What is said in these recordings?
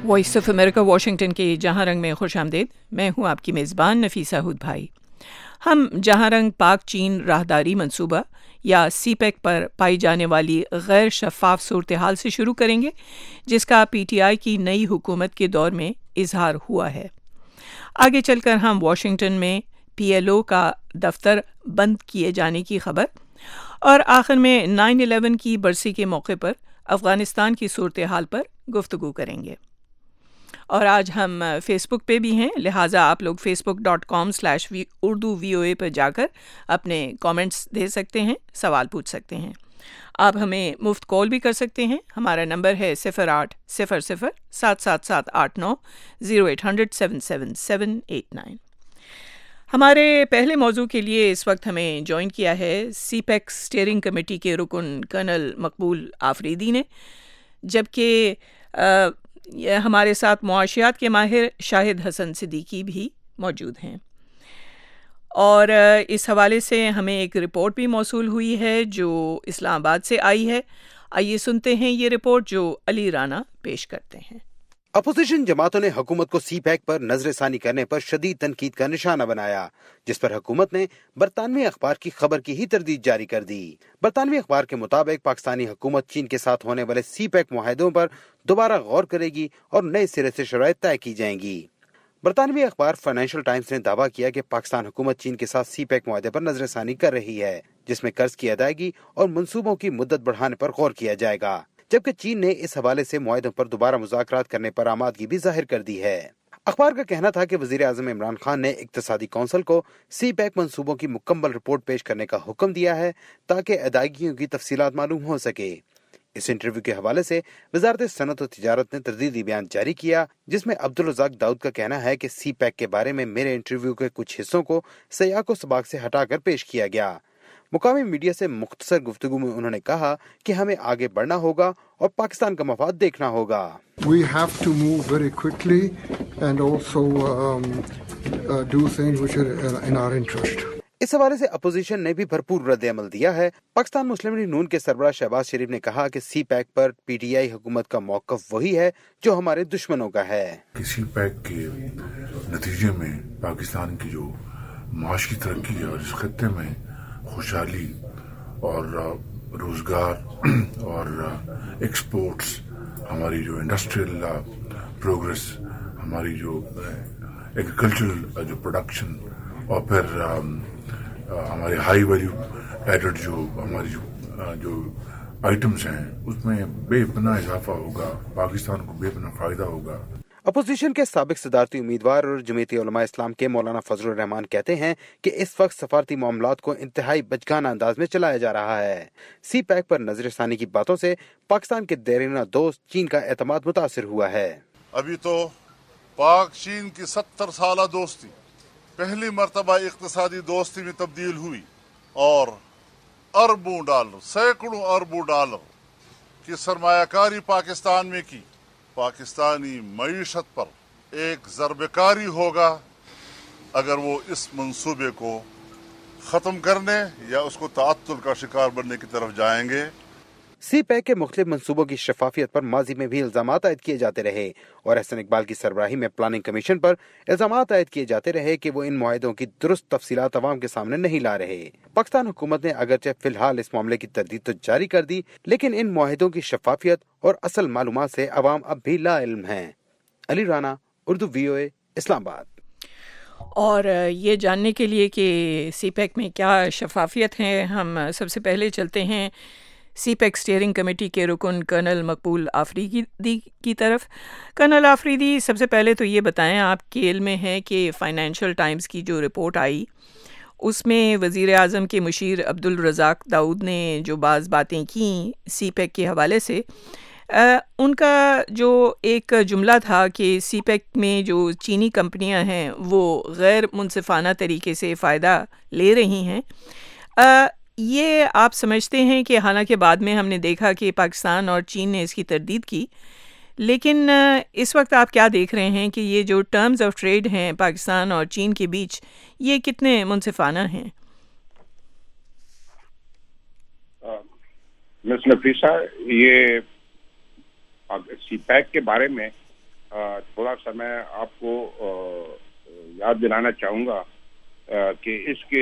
Voice of America Washington کے جہاں رنگ میں خوش آمدید. میں ہوں آپ کی میزبان نفیسہ ہود بھائی. ہم جہاں رنگ پاک چین راہداری منصوبہ یا سی پیک پر پائی جانے والی غیر شفاف صورتحال سے شروع کریں گے جس کا پی ٹی آئی کی نئی حکومت کے دور میں اظہار ہوا ہے. آگے چل کر ہم واشنگٹن میں پی ایل او کا دفتر بند کیے جانے کی خبر اور آخر میں 9/11 کی برسی کے موقع پر افغانستان کی صورتحال پر گفتگو کریں گے. اور آج ہم فیس بک پہ بھی ہیں، لہٰذا آپ لوگ facebook.com/اردو VOA پر جا کر اپنے کامنٹس دے سکتے ہیں، سوال پوچھ سکتے ہیں. آپ ہمیں مفت کال بھی کر سکتے ہیں. ہمارا نمبر ہے 0800-777-89 0800-777-789. ہمارے پہلے موضوع کے لیے اس وقت ہمیں جوائن کیا ہے سی پیک اسٹیئرنگ کمیٹی کے رکن کرنل مقبول آفریدی نے، جبکہ ہمارے ساتھ معاشیات کے ماہر شاہد حسن صدیقی بھی موجود ہیں. اور اس حوالے سے ہمیں ایک رپورٹ بھی موصول ہوئی ہے جو اسلام آباد سے آئی ہے. آئیے سنتے ہیں یہ رپورٹ جو علی رانا پیش کرتے ہیں. اپوزیشن جماعتوں نے حکومت کو سی پیک پر نظر ثانی کرنے پر شدید تنقید کا نشانہ بنایا، جس پر حکومت نے برطانوی اخبار کی خبر کی ہی تردید جاری کر دی. برطانوی اخبار کے مطابق پاکستانی حکومت چین کے ساتھ ہونے والے سی پیک معاہدوں پر دوبارہ غور کرے گی اور نئے سرے سے شرائط طے کی جائیں گی. برطانوی اخبار فائنینشل ٹائمز نے دعویٰ کیا کہ پاکستان حکومت چین کے ساتھ سی پیک معاہدے پر نظر ثانی کر رہی ہے، جس میں قرض کی ادائیگی اور منصوبوں کی مدت بڑھانے پر غور کیا جائے گا، جبکہ چین نے اس حوالے سے معاہدوں پر دوبارہ مذاکرات کرنے پر آمادگی بھی ظاہر کر دی ہے. اخبار کا کہنا تھا کہ وزیر اعظم عمران خان نے اقتصادی کونسل کو سی پیک منصوبوں کی مکمل رپورٹ پیش کرنے کا حکم دیا ہے تاکہ ادائیگیوں کی تفصیلات معلوم ہو سکے. اس انٹرویو کے حوالے سے وزارت صنعت و تجارت نے تردیدی بیان جاری کیا، جس میں عبدالرزاق داؤد کا کہنا ہے کہ سی پیک کے بارے میں میرے انٹرویو کے کچھ حصوں کو سیاق و سباق سے ہٹا کر پیش کیا گیا. مقامی میڈیا سے مختصر گفتگو میں انہوں نے کہا کہ ہمیں آگے بڑھنا ہوگا اور پاکستان کا مفاد دیکھنا ہوگا. We have to move very quickly and also do things which are in our interest. اس حوالے سے اپوزیشن نے بھی بھرپور رد عمل دیا ہے. پاکستان مسلم لیگ نون کے سربراہ شہباز شریف نے کہا کہ سی pack per P T I حکومت کا موقف وہی ہے جو ہمارے دشمنوں کا ہے. سی پیک کے نتیجے میں پاکستان کی جو معاشی ترقی ہے اور اس خطے میں خوشحالی اور روزگار اور ایکسپورٹس، ہماری جو انڈسٹریل پروگریس، ہماری جو ایگریکلچرل جو پروڈکشن اور پھر ہمارے ہائی ویلیو ایڈڈ جو ہماری جو آئٹمس ہیں اس میں بے پناہ اضافہ ہوگا، پاکستان کو بے پناہ فائدہ ہوگا. اپوزیشن کے سابق صدارتی امیدوار اور جمعیت علماء اسلام کے مولانا فضل الرحمان کہتے ہیں کہ اس وقت سفارتی معاملات کو انتہائی بچگانہ انداز میں چلایا جا رہا ہے. سی پیک پر نظر ثانی کی باتوں سے پاکستان کے دیرینہ دوست چین کا اعتماد متاثر ہوا ہے. ابھی تو پاک چین کی 70 سالہ دوستی پہلی مرتبہ اقتصادی دوستی میں تبدیل ہوئی اور اربوں ڈالر، سینکڑوں اربوں ڈالر کی سرمایہ کاری پاکستان میں کی. پاکستانی معیشت پر ایک ضرب کاری ہوگا اگر وہ اس منصوبے کو ختم کرنے یا اس کو تعطل کا شکار بننے کی طرف جائیں گے. سی پیک کے مختلف منصوبوں کی شفافیت پر ماضی میں بھی الزامات عائد کیے جاتے رہے اور احسن اقبال کی سربراہی میں پلاننگ کمیشن پر الزامات عائد کیے جاتے رہے کہ وہ ان معاہدوں کی درست تفصیلات عوام کے سامنے نہیں لا رہے. پاکستان حکومت نے اگرچہ فی الحال اس معاملے کی تردید تو جاری کر دی، لیکن ان معاہدوں کی شفافیت اور اصل معلومات سے عوام اب بھی لا علم ہیں. علی رانا، اردو VOA، اسلام آباد. اور یہ جاننے کے لیے کہ سی پیک میں کیا شفافیت ہے، ہم سب سے پہلے چلتے ہیں سی پیک اسٹیئرنگ کمیٹی کے رکن کرنل مقبول آفریدی کی طرف. کرنل آفریدی، سب سے پہلے تو یہ بتائیں، آپ کے علم میں ہے کہ فائنینشل ٹائمز کی جو رپورٹ آئی اس میں وزیر اعظم کے مشیر عبدالرزاق داؤد نے جو بعض باتیں کیں سی پیک کے حوالے سے، ان کا جو ایک جملہ تھا کہ سی پیک میں جو چینی کمپنیاں ہیں وہ غیر منصفانہ طریقے سے فائدہ لے رہی ہیں. یہ آپ سمجھتے ہیں کہ حالانکہ بعد میں ہم نے دیکھا کہ پاکستان اور چین نے اس کی تردید کی، لیکن اس وقت آپ کیا دیکھ رہے ہیں کہ یہ جو ٹرمز آف ٹریڈ ہیں پاکستان اور چین کے بیچ، یہ کتنے منصفانہ ہیں؟ مس نفیسہ، یہ سی پیک کے بارے میں تھوڑا سا میں آپ کو یاد دلانا چاہوں گا کہ اس کے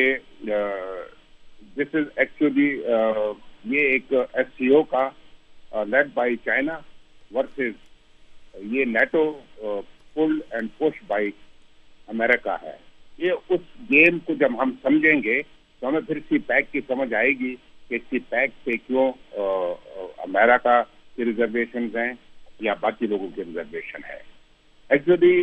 دس از ایکچولی یہ ایک SCO کا لیڈ بائی چائنا ورسز یہ NATO pull and push by امریکہ ہے. یہ اس گیم کو جب ہم سمجھیں گے تو ہمیں پھر سی پیک کی سمجھ آئے گی کہ سی پیک پہ کیوں امریکہ کی ریزرویشنز ہیں یا باقی لوگوں کی ریزرویشن ہے. ایکچولی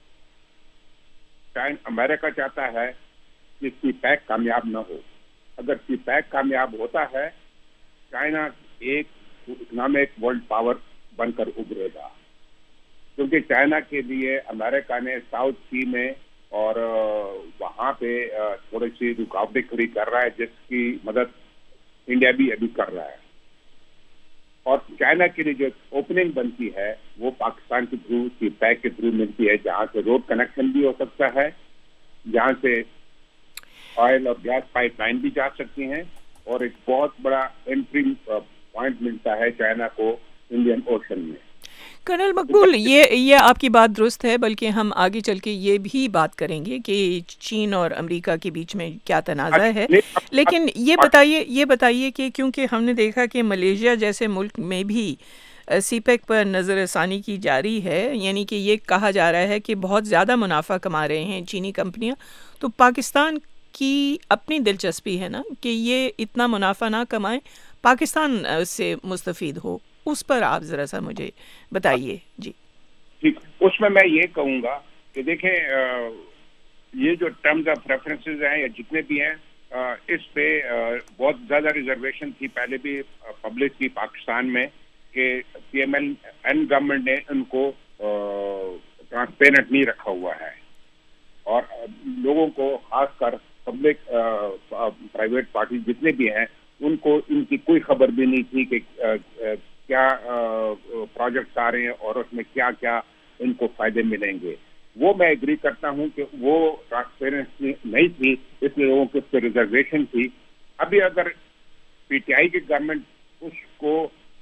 امریکہ چاہتا ہے کہ سی پیک کامیاب نہ ہو. اگر سی پیک کامیاب ہوتا ہے چائنا ایک اکنامک ورلڈ پاور بن کر ابھرے گا, کیونکہ چائنا کے لیے امریکہ نے ساؤتھ سی میں اور وہاں پہ تھوڑی سی رکاوٹیں کھڑی کر رہا ہے جس کی مدد انڈیا بھی ابھی کر رہا ہے. اور چائنا کے لیے جو اوپننگ بنتی ہے وہ پاکستان کے تھرو سی پیک کے تھرو ملتی ہے, جہاں سے روڈ کنیکشن بھی ہو سکتا ہے, جہاں سے آئل اور گیس پائپ لائن بھی جا سکتی ہیں, اور ایک بہت بڑا انٹری پوائنٹ ملتا ہے چائنا کو انڈین اوشن میں. کرنل مقبول, یہ آپ کی بات درست ہے, بلکہ ہم آگے چل کے یہ بھی بات کریں گے کہ چین اور امریکہ کے بیچ میں کیا تنازع ہے. لیکن یہ بتائیے کہ کیونکہ ہم نے دیکھا کہ ملیشیا جیسے ملک میں بھی سی پیک پر نظر ثانی کی جاری ہے, یعنی کہ یہ کہا جا رہا ہے کہ بہت زیادہ منافع کما رہے ہیں چینی کمپنیاں, تو پاکستان کی اپنی دلچسپی ہے نا کہ یہ اتنا منافع نہ کمائیں, پاکستان سے مستفید ہو. اس پر آپ ذرا سا مجھے بتائیے. جی ٹھیک, اس میں یہ کہوں گا کہ دیکھیں یہ جو ٹرمز آف پریفرنسز ہیں یا جتنے بھی ہیں, اس پہ بہت زیادہ ریزرویشن تھی پہلے بھی پبلک کی پاکستان میں کہ PMLN گورنمنٹ نے ان کو ٹرانسپیرنٹ نہیں رکھا ہوا ہے, اور لوگوں کو خاص کر پبلک پرائیویٹ پارٹی جتنے بھی ہیں ان کو ان کی کوئی خبر بھی نہیں تھی کہ کیا پروجیکٹس آ رہے ہیں اور اس میں کیا کیا ان کو فائدے ملیں گے. وہ میں ایگری کرتا ہوں کہ وہ ٹرانسپیرنسی نہیں تھی, اس لیے لوگوں کی اس پہ ریزرویشن تھی. ابھی اگر PTI کی گورنمنٹ اس کو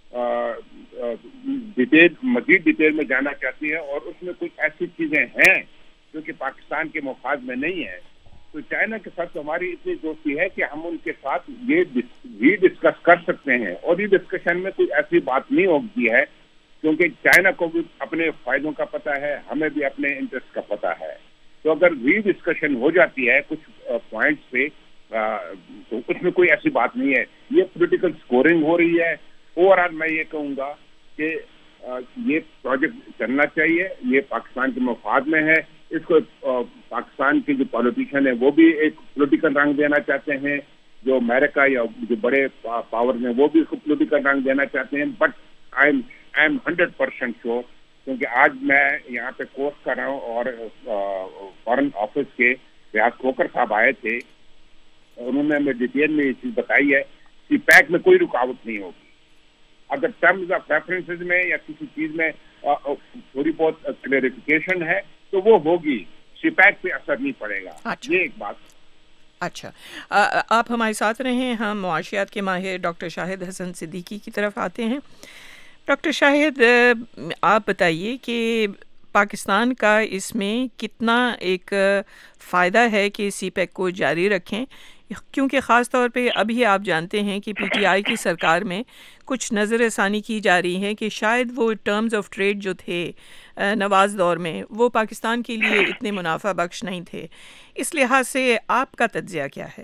مزید ڈیٹیل میں جانا چاہتی ہے اور اس میں کچھ ایسی چیزیں ہیں جو کہ پاکستان کے مفاد میں نہیں ہے, تو چائنا کے ساتھ ہماری اتنی دوستی ہے کہ ہم ان کے ساتھ یہ ڈسکس کر سکتے ہیں, اور یہ ڈسکشن میں کوئی ایسی بات نہیں ہوتی ہے کیونکہ چائنا کو بھی اپنے فائدوں کا پتہ ہے, ہمیں بھی اپنے انٹرسٹ کا پتہ ہے. تو اگر ری ڈسکشن ہو جاتی ہے کچھ پوائنٹس پہ تو اس میں کوئی ایسی بات نہیں ہے. یہ پولیٹیکل سکورنگ ہو رہی ہے. اوور آل میں یہ کہوں گا کہ یہ پروجیکٹ چلنا چاہیے, یہ پاکستان کے مفاد میں ہے. اس کو پاکستان کے جو پالیٹیشین ہیں وہ بھی ایک پولیٹیکل رنگ دینا چاہتے ہیں, جو امریکہ یا جو بڑے پاور ہیں وہ بھی اس کو پولیٹیکل رنگ دینا چاہتے ہیں. بٹ آئی ایم 100% شیور, کیونکہ آج میں یہاں پہ کورس کر رہا ہوں اور فارن آفس کے ریاض کھوکر صاحب آئے تھے, انہوں نے ہمیں ڈیٹیل میں یہ چیز بتائی ہے کہ پیک میں کوئی رکاوٹ نہیں ہوگی. اگر ٹرمز آف ریفرنسز میں یا کسی چیز میں تھوڑی بہت کلیریفیکیشن ہے تو وہ ہوگی, سی پیک پہ اثر نہیں پڑے گا. اچھا. یہ ایک بات. اچھا, آپ ہمارے ساتھ رہیں. ہم معاشیات کے ماہر ڈاکٹر شاہد حسن صدیقی کی طرف آتے ہیں. ڈاکٹر شاہد, آپ بتائیے کہ پاکستان کا اس میں کتنا ایک فائدہ ہے کہ سی پیک کو جاری رکھیں, کیونکہ خاص طور پہ ابھی آپ جانتے ہیں کہ PTI کی سرکار میں کچھ نظر ثانی کی جا رہی ہے کہ شاید وہ ٹرمز آف ٹریڈ جو تھے نواز دور میں وہ پاکستان کے لیے اتنے منافع بخش نہیں تھے. اس لحاظ سے آپ کا تجزیہ کیا ہے؟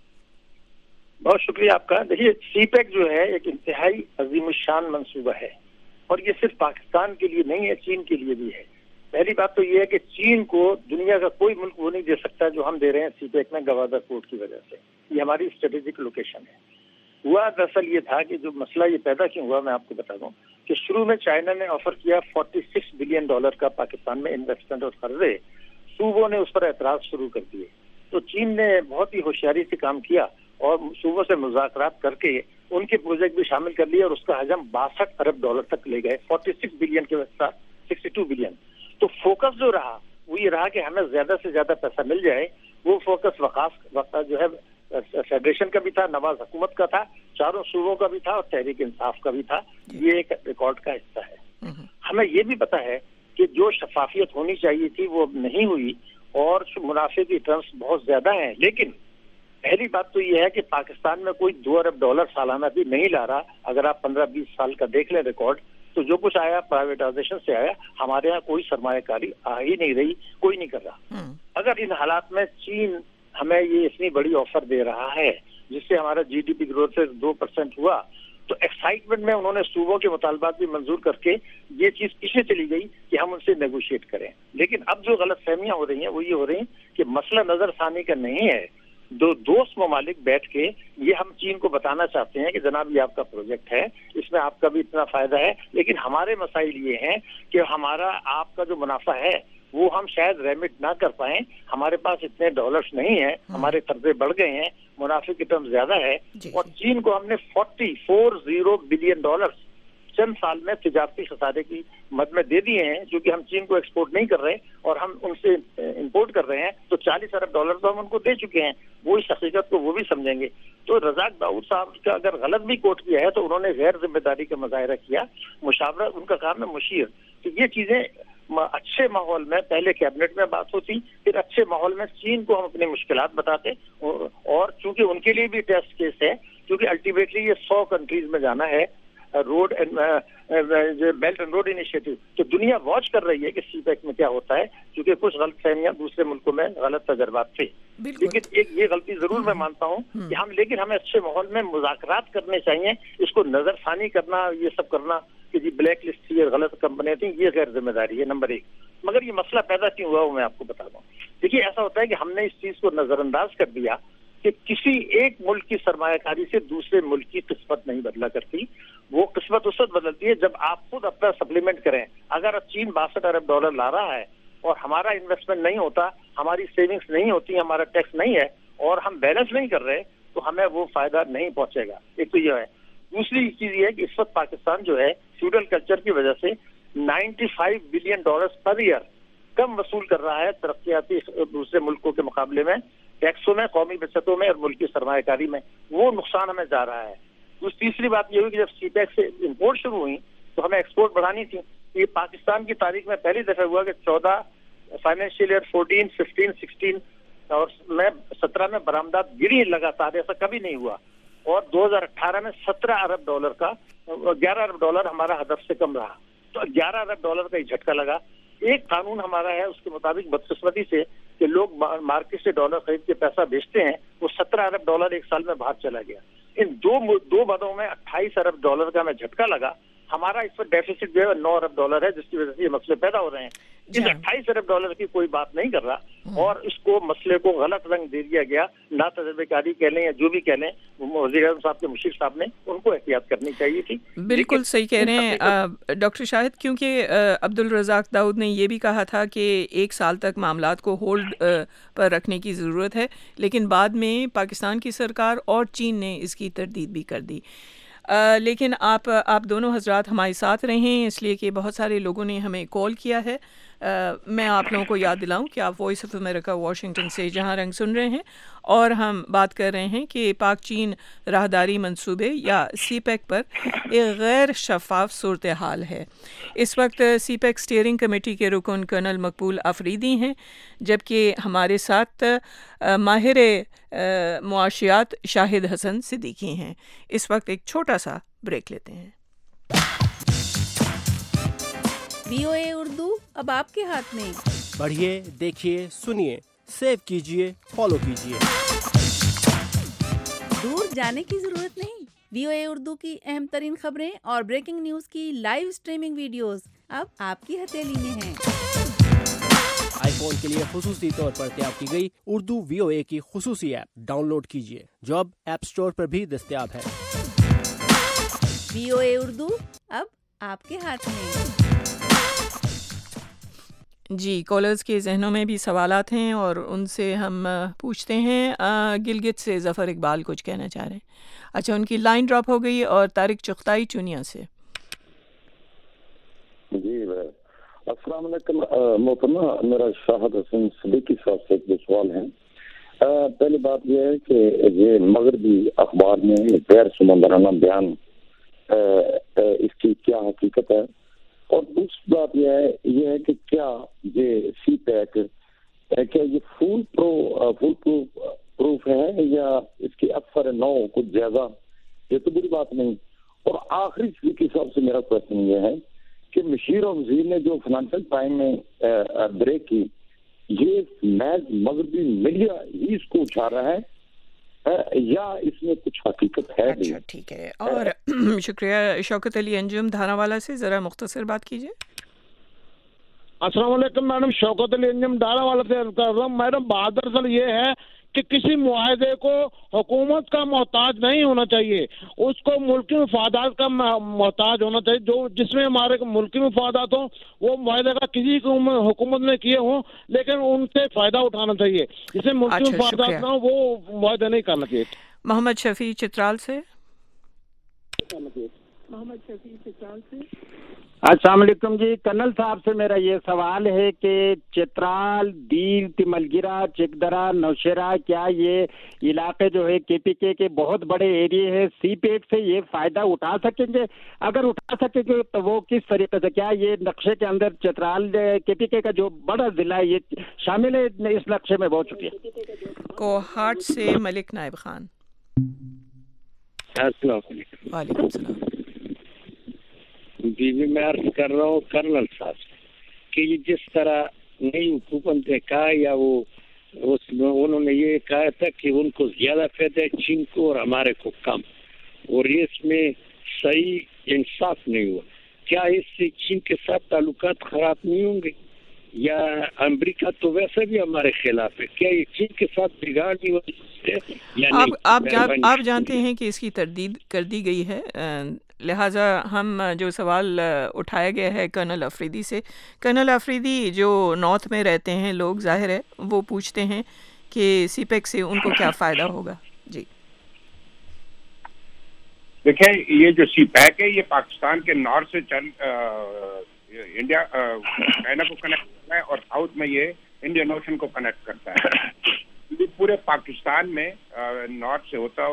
بہت شکریہ آپ کا. دیکھیے, سی پیک جو ہے ایک انتہائی عظیم الشان منصوبہ ہے, اور یہ صرف پاکستان کے لیے نہیں ہے, چین کے لیے بھی ہے. پہلی بات تو یہ ہے کہ چین کو دنیا کا کوئی ملک وہ نہیں دے سکتا جو ہم دے رہے ہیں سی پیک میں گوادر پورٹ کی وجہ سے. یہ ہماری اسٹریٹجک لوکیشن ہے. ہوا دراصل یہ تھا کہ جو مسئلہ یہ پیدا کیوں ہوا میں آپ کو بتا دوں کہ شروع میں چائنا نے آفر کیا $46 بلین کا پاکستان میں انویسٹمنٹ اور قرضے. صوبوں نے اس پر اعتراض شروع کر دیے, تو چین نے بہت ہی ہوشیاری سے کام کیا اور صوبوں سے مذاکرات کر کے ان کے پروجیکٹ بھی شامل کر لیے, اور اس کا حجم $62 ارب تک لے گئے. 46 بلین کے ساتھ 62 بلین. تو فوکس جو رہا وہ یہ رہا کہ ہمیں زیادہ سے زیادہ پیسہ مل جائے. وہ فوکس وقت جو ہے فیڈریشن کا بھی تھا, نواز حکومت کا تھا, چاروں صوبوں کا بھی تھا, اور تحریک انصاف کا بھی تھا. یہ ایک ریکارڈ کا حصہ ہے. ہمیں یہ بھی پتا ہے کہ جو شفافیت ہونی چاہیے تھی وہ نہیں ہوئی اور منافع کی ٹرمز بہت زیادہ ہیں. لیکن پہلی بات تو یہ ہے کہ پاکستان میں کوئی $2 ارب سالانہ بھی نہیں لا رہا. اگر آپ 15-20 سال کا دیکھ لیں ریکارڈ تو جو کچھ آیا پرائیویٹائزیشن سے آیا. ہمارے یہاں کوئی سرمایہ کاری آ ہی نہیں رہی, کوئی نہیں کر رہا. اگر ان حالات میں چین ہمیں یہ اتنی بڑی آفر دے رہا ہے جس سے ہمارا جی ڈی پی گروتھ سے 2% ہوا, تو ایکسائٹمنٹ میں انہوں نے صوبوں کے مطالبات بھی منظور کر کے یہ چیز پیچھے چلی گئی کہ ہم ان سے نیگوشیٹ کریں. لیکن اب جو غلط فہمیاں ہو رہی ہیں وہ یہ ہو رہی ہیں کہ مسئلہ نظر ثانی کا نہیں ہے. دو دوست ممالک بیٹھ کے یہ ہم چین کو بتانا چاہتے ہیں کہ جناب یہ آپ کا پروجیکٹ ہے, اس میں آپ کا بھی اتنا فائدہ ہے, لیکن ہمارے مسائل یہ ہیں کہ ہمارا آپ کا جو منافع ہے وہ ہم شاید ریمٹ نہ کر پائیں, ہمارے پاس اتنے ڈالرز نہیں ہیں, ہمارے قرضے بڑھ گئے ہیں, منافع کی ٹرم زیادہ ہے. اور چین کو ہم نے $40 بلین چند سال میں تجارتی خسارے کی مد میں دے دیے ہیں, جو کہ ہم چین کو ایکسپورٹ نہیں کر رہے اور ہم ان سے امپورٹ کر رہے ہیں. تو $40 ارب تو ہم ان کو دے چکے ہیں. وہ اس حقیقت کو وہ بھی سمجھیں گے. تو رزاق داؤد صاحب کا اگر غلط بھی کوٹ کیا ہے تو انہوں نے غیر ذمہ داری کا مظاہرہ کیا. مشاورہ ان کا کام ہے مشیر. تو یہ چیزیں اچھے ماحول میں پہلے کیبنٹ میں بات ہوتی, پھر اچھے ماحول میں چین کو ہم اپنی مشکلات بتاتے, اور چونکہ ان کے لیے بھی ٹیسٹ کیس ہے, کیونکہ الٹیمیٹلی یہ 100 کنٹریز میں جانا ہے road belt and road initiative. تو دنیا واچ کر رہی ہے کہ سی پیک میں کیا ہوتا ہے, کیونکہ کچھ غلط فہمیاں دوسرے ملکوں میں غلط تجربات تھے. لیکن ایک یہ غلطی ضرور میں مانتا ہوں کہ لیکن ہمیں اچھے ماحول میں مذاکرات کرنے چاہیے. اس کو نظر ثانی کرنا, یہ سب کرنا کہ جی بلیک لسٹ تھی اور غلط کمپنیاں تھیں, یہ غیر ذمہ داری ہے نمبر 1. مگر یہ مسئلہ پیدا کیوں ہوا وہ میں آپ کو بتا دوں. دیکھیے ایسا ہوتا ہے کہ ہم نے اس چیز کو نظر انداز کر دیا کہ کسی ایک ملک کی سرمایہ کاری سے دوسرے ملک کی قسمت نہیں بدلا کرتی. وہ قسمت اس وقت بدلتی ہے جب آپ خود اپنا سپلیمنٹ کریں. اگر چین $62 ارب لا رہا ہے اور ہمارا انویسٹمنٹ نہیں ہوتا, ہماری سیونگز نہیں ہوتی, ہمارا ٹیکس نہیں ہے اور ہم بیلنس نہیں کر رہے, تو ہمیں وہ فائدہ نہیں پہنچے گا. ایک تو یہ ہے. دوسری چیز یہ ہے کہ اس وقت پاکستان جو ہے فیوڈل کلچر کی وجہ سے $95 بلین پر ایئر کم وصول کر رہا ہے ترقیاتی دوسرے ملکوں کے مقابلے میں, ٹیکسوں میں, قومی بچتوں میں اور ملکی سرمایہ کاری میں. وہ نقصان ہمیں جا رہا ہے. تیسری بات یہ ہوئی کہ جب سی پیک سے امپورٹ شروع ہوئی تو ہمیں ایکسپورٹ بڑھانی تھی. یہ پاکستان کی تاریخ میں پہلی دفعہ ہوا کہ 14 فائنینشیل ایئر 14, 15, 16 اور 17 میں برآمدات گری لگاتار, ایسا کبھی نہیں ہوا. اور 2018 میں $17 ارب کا $11 ارب ہمارا ہدف سے کم رہا. تو $11 ارب کا ہی جھٹکا لگا. ایک قانون ہمارا ہے اس کے مطابق بدقسمتی سے کہ لوگ مارکیٹ سے ڈالر خرید کے پیسہ بیچتے ہیں, وہ $17 ارب ایک سال میں باہر چلا گیا. ان دو بدوں میں $28 ارب کا ہمیں جھٹکا لگا. ہمارا اس پر ڈیفیسٹ جو ہے $9 ارب ہے, جس کی وجہ سے یہ مسئلے پیدا ہو رہے ہیں. اس $28 ارب کی کوئی بات نہیں کر رہا اور اس کو مسئلے کو غلط رنگ دے دیا گیا. نہ تجربے کاری کہہ لیں یا جو بھی کہہ لیں, وزیر اعظم صاحب کے مشیر صاحب نے ان کو احتیاط کرنی چاہیے تھی. بالکل صحیح کہہ رہے ہیں ڈاکٹر شاہد, کیونکہ عبدالرزاق داؤد نے یہ بھی کہا تھا کہ 1 سال تک معاملات کو ہولڈ پر رکھنے کی ضرورت ہے, لیکن بعد میں پاکستان کی سرکار اور چین نے اس کی تردید بھی کر دی. لیکن آپ دونوں حضرات ہمارے ساتھ رہے ہیں, اس لیے کہ بہت سارے لوگوں نے ہمیں کال کیا ہے. میں آپ لوگوں کو یاد دلاؤں کہ آپ وائس آف امریکہ واشنگٹن سے جہاں رنگ سن رہے ہیں, اور ہم بات کر رہے ہیں کہ پاک چین راہداری منصوبے یا سی پیک پر ایک غیر شفاف صورتحال ہے. اس وقت سی پیک اسٹیئرنگ کمیٹی کے رکن کرنل مقبول آفریدی ہیں, جبکہ ہمارے ساتھ ماہر معاشیات شاہد حسن صدیقی ہیں. اس وقت ایک چھوٹا سا بریک لیتے ہیں. VOA اردو اب آپ کے ہاتھ میں. پڑھیے, دیکھیے, سنیے, سیو کیجیے, فالو کیجیے. دور جانے کی ضرورت نہیں. VOA اردو کی اہم ترین خبریں اور بریکنگ نیوز کی لائیو اسٹریمنگ ویڈیوز اب آپ کی ہتھیلی میں ہیں. آئی فون کے لیے خصوصی طور پر تیار کی گئی اردو VOA کی خصوصی ایپ ڈاؤن لوڈ کیجیے, جو اب ایپ اسٹور پر بھی دستیاب ہے. VOA اردو اب آپ کے ہاتھ میں. جی, کالرز کے ذہنوں میں بھی سوالات ہیں اور ان سے ہم پوچھتے ہیں. گلگت سے ظفر اقبال کچھ کہنا چاہ رہے ہیں. اچھا, ان کی لائن ڈراپ ہو گئی. اور طارق چغتائی چونیا سے. جی السلام علیکم محترمہ, میرا شاہد حسن صدیقی صاحب سے ایک سوال ہے. پہلی بات یہ ہے کہ یہ مغربی اخبار میں غیر سمندرانہ بیان, اس کی کیا حقیقت ہے؟ اور دوسری بات یہ ہے کہ کیا یہ سی پیک کیا یہ فول پروف ہے یا اس کی اکثر نو کچھ زیادہ، یہ تو بری بات نہیں. اور آخری چیز کے حساب سے میرا کوشچن یہ ہے کہ مشیر اور وزیر نے جو فائنینشیل ٹائم میں بریک کی، یہ محض مغربی میڈیا ہی اس کو اچھا رہا ہے یا اس میں کچھ حقیقت ہے؟ اچھا ٹھیک ہے. اور شکریہ. شوکت علی انجم دھانا والا سے ذرا مختصر بات کیجیے. السلام علیکم میڈم، شوکت علی انجم ڈالا والا سے عرض کر رہا ہوں. میڈم بات دراصل یہ ہے کہ کسی معاہدے کو حکومت کا محتاج نہیں ہونا چاہیے، اس کو ملکی مفادات کا محتاج ہونا چاہیے. جو جس میں ہمارے ملکی مفادات ہوں وہ معاہدے کا کسی حکومت نے کیے ہوں لیکن ان سے فائدہ اٹھانا چاہیے. جس میں ملکی مفادات نہ ہو وہ معاہدے نہیں کرنا چاہیے. محمد شفیع چترال سے. السلام علیکم جی. کرنل صاحب سے میرا یہ سوال ہے کہ چترال، دیر، تملگرہ، چکدرا، نوشہرہ، کیا یہ علاقے جو ہے کے پی کے بہت بڑے ایریے ہیں، سی پیک سے یہ فائدہ اٹھا سکیں گے؟ اگر اٹھا سکیں گے تو وہ کس طریقے سے؟ کیا یہ نقشے کے اندر چترال کے پی کے کا جو بڑا ضلع ہے یہ شامل ہے اس نقشے میں؟ بہت شکریہ. کوہاٹ سے ملک نائب خان. السلام علیکم. وعلیکم السلام. جی میں عرض کر رہا ہوں کرنل صاحب کہ یہ جس طرح نئی حکومت نے کہا یا انہوں نے یہ کہا تھا کہ ان کو زیادہ فائدہ ہے چین کو اور ہمارے کو کم، اور یہ اس میں صحیح انصاف نہیں ہوا. کیا اس سے چین کے ساتھ تعلقات خراب نہیں ہوں گے؟ یا امریکہ تو ویسے بھی ہمارے خلاف ہے، کیا یہ چین کے ساتھ بگاڑ نہیں آپ جانتے ہیں کہ اس کی تردید کر دی گئی ہے، لہٰذا ہم جو سوال اٹھایا گیا ہے کرنل افریدی سے، کرنل افریدی جو نارتھ میں رہتے ہیں لوگ، ظاہر ہے وہ پوچھتے ہیں کہ سی پیک سے ان کو کیا فائدہ ہوگا. جی دیکھیں، یہ جو سی پیک ہے یہ پاکستان کے نارتھ سے انڈیا چائنا کو کنیکٹ کرتا ہے اور ساؤتھ میں یہ انڈین اوشن کو کنیکٹ کرتا ہے. پورے پاکستان میں نارتھ سے ہوتا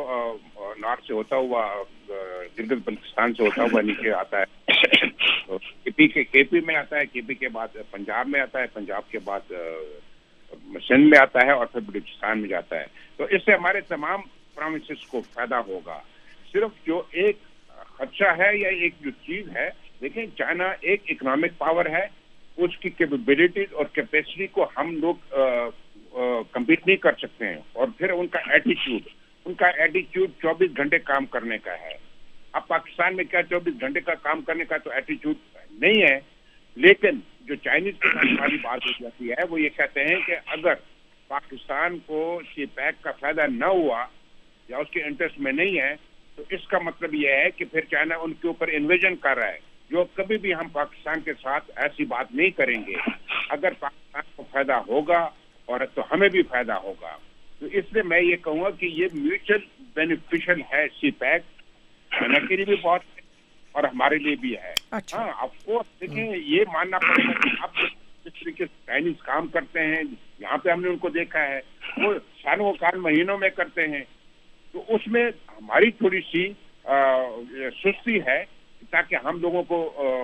ہوا گلگت بلتستان سے ہوتا ہوا نیچے آتا ہے، کے پی میں آتا ہے، کے پی کے بعد پنجاب میں آتا ہے، پنجاب کے بعد سندھ میں آتا ہے اور پھر بلوچستان میں جاتا ہے. تو اس سے ہمارے تمام پروونسز کو فائدہ ہوگا. صرف جو ایک خدشہ ہے یا ایک جو چیز ہے، دیکھیں چائنا ایک اکنامک پاور ہے، اس کی کیپیبلٹیز اور کیپیسٹی کو ہم لوگ کمپیٹ نہیں کر سکتے ہیں. اور پھر ان کا ایٹیچیوڈ 24 گھنٹے کام کرنے کا ہے. اب پاکستان میں کیا 24 گھنٹے کا کام کرنے کا تو ایٹیچیوڈ نہیں ہے، لیکن جو چائنیز کے ساتھ والی بات ہو جاتی ہے وہ یہ کہتے ہیں کہ اگر پاکستان کو سی پیک کا فائدہ نہ ہوا یا اس کے انٹرسٹ میں نہیں ہے تو اس کا مطلب یہ ہے کہ پھر چائنا ان کے اوپر انویژن کر رہا ہے. جو کبھی بھی ہم پاکستان کے ساتھ ایسی بات نہیں کریں گے. اگر پاکستان کو فائدہ ہوگا اور تو ہمیں بھی فائدہ ہوگا. تو اس لیے میں یہ کہوں گا کہ یہ میوچل بینیفیشل ہے سی پیک، چائنا کے لیے بھی بہت ہے اور ہمارے لیے بھی ہے. ہاں آف کورس دیکھیں یہ ماننا پڑے گا کہ اب جس طریقے سے چائنیز کام کرتے ہیں، یہاں پہ ہم نے ان کو دیکھا ہے وہ سالوں کال مہینوں میں کرتے ہیں، تو اس میں ہماری تھوڑی سی سستی ہے تاکہ ہم لوگوں کو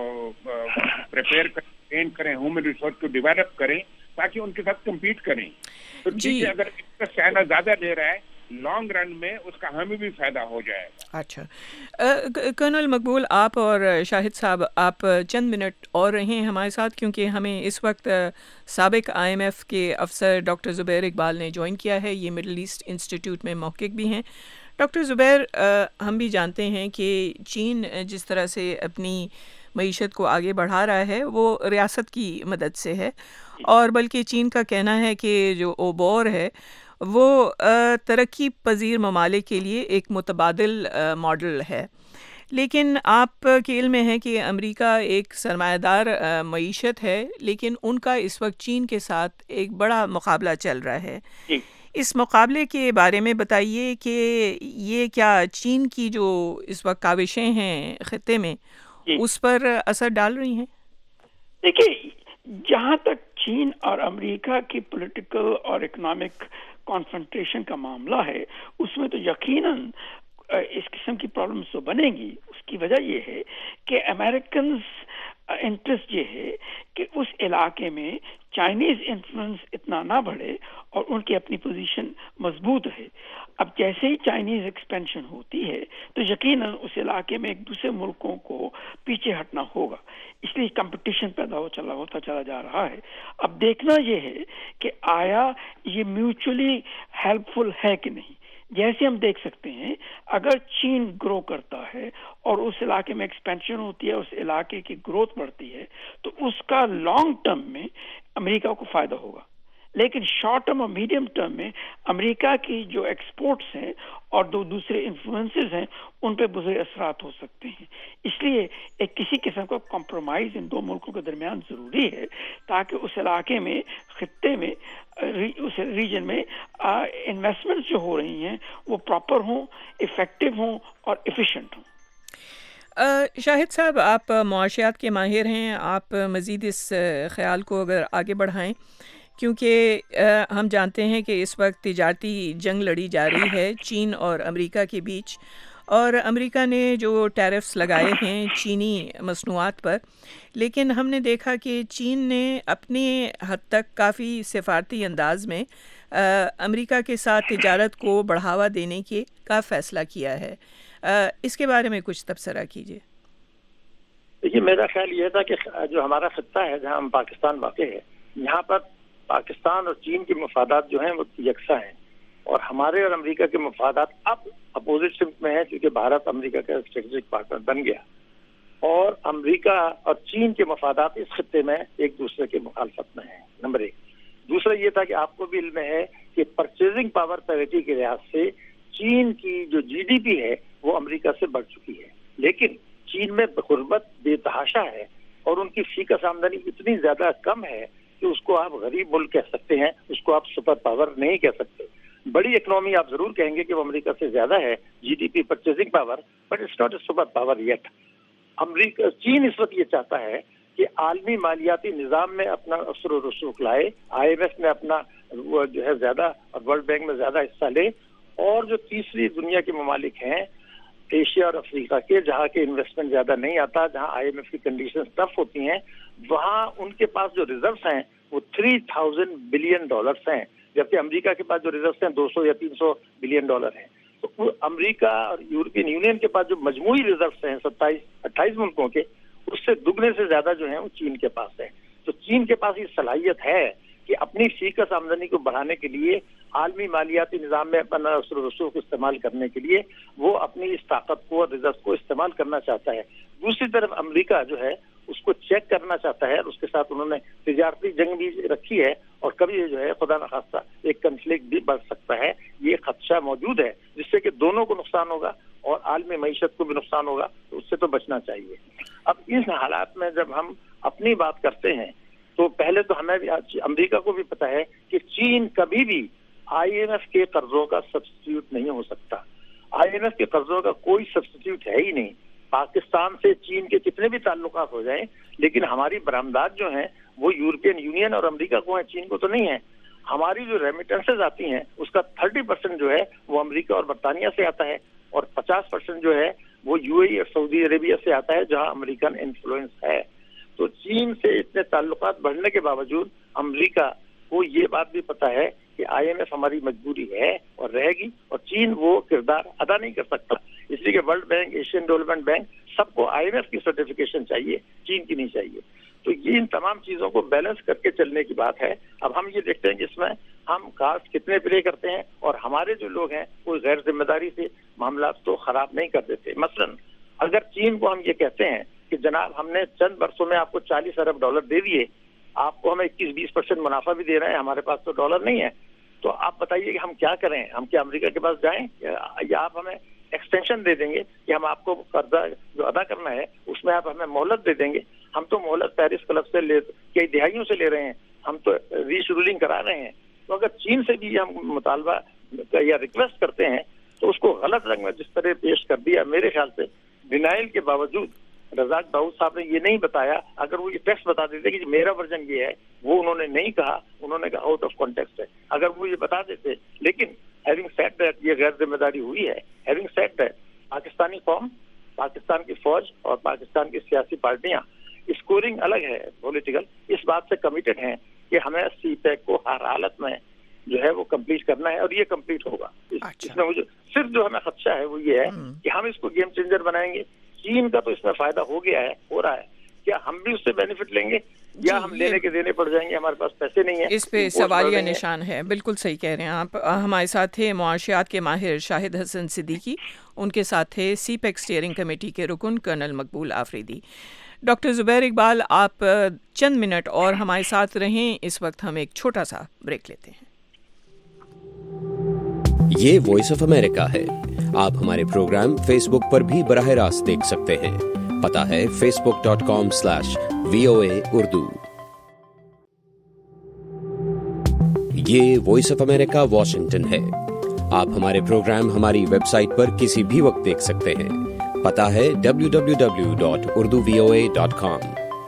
پریپیئر کریں، ٹرین کریں، ہیومن ریسورس کو ڈیولپ کریں تاکہ ان کے ساتھ کمپیٹ کریں. تو ٹھیک ہے، اگر اس کا چائنا زیادہ لے رہا ہے لانگ رن میں اس کا ہمیں بھی فائدہ ہو جائے گا. اچھا کرنل مقبول، آپ اور شاہد صاحب آپ چند منٹ اور رہیں ہمارے ساتھ، کیونکہ ہمیں اس وقت سابق IMF کے افسر ڈاکٹر زبیر اقبال نے جوائن کیا ہے. یہ مڈل ایسٹ انسٹیٹیوٹ میں محقق بھی ہیں. ڈاکٹر زبیر، ہم بھی جانتے ہیں کہ چین جس طرح سے اپنی معیشت کو آگے بڑھا رہا ہے وہ ریاست کی مدد سے ہے، اور بلکہ چین کا کہنا ہے کہ جو اوبور ہے وہ ترقی پذیر ممالک کے لیے ایک متبادل ماڈل ہے. لیکن آپ کے علم میں ہے کہ امریکہ ایک سرمایہ دار معیشت ہے، لیکن ان کا اس وقت چین کے ساتھ ایک بڑا مقابلہ چل رہا ہے. اس مقابلے کے بارے میں بتائیے کہ یہ کیا چین کی جو اس وقت کاوشیں ہیں خطے میں اس پر اثر ڈال رہی ہیں؟ دیکھیے، جہاں تک چین اور امریکہ کی پولیٹیکل اور اکنامک کانفرنٹیشن کا معاملہ ہے، اس میں تو یقیناً اس قسم کی پرابلمس تو بنے گی. اس کی وجہ یہ ہے کہ امریکنز इंटरेस्ट ये है कि उस इलाके में चाइनीज इन्फ्लुएंस इतना ना बढ़े और उनकी अपनी पोजीशन मजबूत है। अब जैसे ही चाइनीज एक्सपेंशन होती है तो यकीनन उस इलाके में एक दूसरे मुल्कों को पीछे हटना होगा, इसलिए कंपटीशन पैदा होता चला जा रहा है। अब देखना ये है कि आया ये म्यूचुअली हेल्पफुल है कि नहीं। जैसे हम देख सकते हैं अगर चीन ग्रो करता है और उस इलाके में एक्सपेंशन होती है, उस इलाके की ग्रोथ बढ़ती है, तो उसका लॉन्ग टर्म में अमेरिका को फायदा होगा, लेकिन शॉर्ट टर्म और मीडियम टर्म में अमेरिका की जो एक्सपोर्ट्स हैं और दो दूसरे इन्फ्लुएंसेस हैं उन पे बुरे असरात हो सकते हैं। इसलिए एक किसी किस्म का कॉम्प्रोमाइज इन दो मुल्कों के दरमियान ज़रूरी है ताकि उस इलाके में, खित्ते में, उस रीजन में इन्वेस्टमेंट्स जो हो रही हैं वो प्रॉपर हों, इफ़ेक्टिव हों और एफिशिएंट हों। शाहिद साहब, आप मुआशियात के माहिर हैं, आप मज़ीद इस ख़याल को अगर आगे बढ़ाएं, क्योंकि हम जानते हैं कि इस वक्त तिजारती जंग लड़ी जा रही है चीन और अमेरिका के बीच, और अमेरिका ने जो टैरिफ्स लगाए हैं चीनी मसनूआत पर, लेकिन हमने देखा कि चीन ने अपने हद तक काफ़ी सिफारती अंदाज में अमेरिका के साथ तिजारत को बढ़ावा देने का फ़ैसला किया है। इसके बारे में कुछ तबसरा कीजिए। देखिए, मेरा ख्याल ये था कि जो हमारा खित्ता है जहाँ हम पाकिस्तान वाक़ है, यहाँ पर पाकिस्तान और चीन के मफादात जो हैं वो यकसा हैं, और हमारे और अमेरिका के मफादात अब अपोजिट सिम्त में हैं, क्योंकि भारत अमेरिका का स्ट्रेटेजिक पार्टनर बन गया, और अमेरिका और चीन के मफादात इस खित्ते में एक दूसरे के मुखालफत में हैं, नंबर एक। दूसरा ये था कि आपको भी इल्म है कि परचेजिंग पावर पैरिटी के लिहाज से चीन की जो जीडीपी है वो अमेरिका से बढ़ चुकी है, लेकिन चीन में गुर्बत बेतहाशा है और उनकी फीकस आमदनी इतनी ज्यादा कम है कि उसको आप गरीब मुल्क कह सकते हैं, उसको आप सुपर पावर नहीं कह सकते। बड़ी इकोनॉमी आप जरूर कहेंगे कि वो अमेरिका से ज्यादा है GDP purchasing power, but it's not a super power yet. अमेरिका, चीन इस वक्त ये चाहता है कि आलमी मालियाती निज़ाम में अपना असर और रसूख लाए, IMF में अपना वो जो है ज्यादा और वर्ल्ड बैंक में ज्यादा हिस्सा ले, और जो तीसरी दुनिया के ममालिक हैं एशिया और अफ्रीका के, जहाँ के इन्वेस्टमेंट ज्यादा नहीं आता, जहाँ IMF की कंडीशन टफ होती हैं, वहाँ उनके पास जो रिजर्व्स हैं वो 3000 बिलियन डॉलर्स हैं, जबकि अमेरिका के पास जो रिजर्व्स हैं 200 या 300 बिलियन डॉलर हैं। तो अमेरिका और यूरोपियन यूनियन के पास जो मजमूई रिजर्व्स हैं 27-28 मुल्कों के, उससे दुगने से ज्यादा जो है वो चीन के पास है। तो चीन के पास ये सलाहियत है कि अपनी फीकस आमदनी को बढ़ाने के लिए, आलमी मालियाती निज़ाम में अपना रसूख को इस्तेमाल करने के लिए वो अपनी इस ताकत को और रिजर्व को इस्तेमाल करना चाहता है। दूसरी तरफ अमेरिका जो है उसको चेक करना चाहता है, और उसके साथ उन्होंने तिजारती जंग भी रखी है, और कभी जो है खुदा न खास्ता एक कन्फ्लिक्ट भी बढ़ सकता है, ये खदशा मौजूद है, जिससे कि दोनों को नुकसान होगा और आलमी मईशत को भी नुकसान होगा, तो उससे तो बचना चाहिए। अब इस हालात में जब हम अपनी बात करते हैं तो पहले तो हमें भी, अमेरिका को भी पता है कि चीन कभी भी IMF के कर्जों का सब्स्टिट्यूट नहीं हो सकता। IMF के कर्जों का कोई सब्स्टिट्यूट है ही नहीं। पाकिस्तान से चीन के कितने भी ताल्लुकात हो जाएं, लेकिन हमारी बरामदात जो हैं वो यूरोपियन यूनियन और अमेरिका को है, चीन को तो नहीं है। हमारी जो रेमिटेंसेज आती हैं उसका 30% जो है वो अमेरिका और बरतानिया से आता है, और 50% जो है वो UAE और सऊदी अरेबिया से आता है, जहाँ अमेरिकन इन्फ्लुएंस है। तो चीन से इतने ताल्लुकात बढ़ने के बावजूद अमेरिका को ये बात भी पता है कि IMF हमारी मजबूरी है और रहेगी, और चीन वो किरदार अदा नहीं कर सकता। इसलिए कि world bank, Asian development bank, सबको IMF की सर्टिफिकेशन चाहिए, चीन की नहीं चाहिए। तो ये इन तमाम चीजों को बैलेंस करके चलने की बात है। अब हम ये देखते हैं कि इसमें हम कास्ट कितने प्ले करते हैं, और हमारे जो लोग हैं वो गैर जिम्मेदारी से मामला तो खराब नहीं कर देते। मसलन अगर चीन को हम ये कहते हैं कि जनाब हमने चंद वर्षों में आपको 40 अरब डॉलर दे दिए, आपको हम 21-20% मुनाफा भी दे रहे हैं, हमारे पास तो डॉलर नहीं है, तो आप बताइए कि हम क्या करें? हम क्या अमेरिका के पास जाएं, या आप हमें एक्सटेंशन दे देंगे कि हम आपको कर्जा जो अदा करना है उसमें आप हमें मोहलत दे देंगे? हम तो मोहलत पेरिस क्लब से कई दिहाइयों से ले रहे हैं, हम तो रीशेड्यूलिंग करा रहे हैं। तो अगर चीन से भी हम मुतालबा या रिक्वेस्ट करते हैं तो उसको गलत रंग में जिस तरह पेश कर दिया, मेरे ख्याल से डिनाइल के बावजूद रजाक दाऊद साहब ने ये नहीं बताया। अगर वो ये टेक्स्ट बता देते कि मेरा वर्जन ये है, वो उन्होंने नहीं कहा, उन्होंने कहा आउट ऑफ कॉन्टेक्स्ट है। अगर वो ये बता देते, लेकिन हैविंग सेड दैट ये गैर जिम्मेदारी हुई है। हैविंग सेड दैट पाकिस्तानी कौम, पाकिस्तान की फौज और पाकिस्तान की सियासी पार्टियां اسکورنگ الگ ہے پولیٹیکل، اس بات سے کمیٹڈ ہیں کہ ہمیں سی پیک کو ہر حالت میں جو ہے وہ کمپلیٹ کرنا ہے، اور یہ کمپلیٹ ہوگا۔ اس میں مجھے صرف جو ہمیں خدشہ ہے وہ یہ ہے کہ ہم اس کو گیم چینجر بنائیں گے۔ چین کا تو اس میں فائدہ ہو رہا ہے، کیا ہم بھی اس سے بینیفٹ لیں گے یا ہم لینے کے دینے پڑ جائیں گے، ہمارے پاس پیسے نہیں ہیں؟ اس پہ سوالیہ نشان ہے۔ بالکل صحیح کہہ رہے ہیں آپ۔ ہمارے ساتھ تھے معاشیات کے ماہر شاہد حسن صدیقی، ان کے ساتھ تھے سی پیک اسٹیئرنگ کمیٹی کے رکن کرنل مقبول آفریدی۔ ڈاکٹر زبیر اقبال، آپ چند منٹ اور ہمارے ساتھ رہیں، اس وقت ہم ایک چھوٹا سا بریک لیتے ہیں۔ یہ وائس آف امریکہ ہے۔ آپ ہمارے پروگرام فیس بک پر بھی براہ راست دیکھ سکتے ہیں۔ پتہ ہے facebook.com/VOA اردو۔ یہ وائس آف امریکہ واشنگٹن ہے۔ آپ ہمارے پروگرام ہماری ویب سائٹ پر کسی بھی وقت دیکھ سکتے ہیں۔ پتہ ہے www.urduvoa.com۔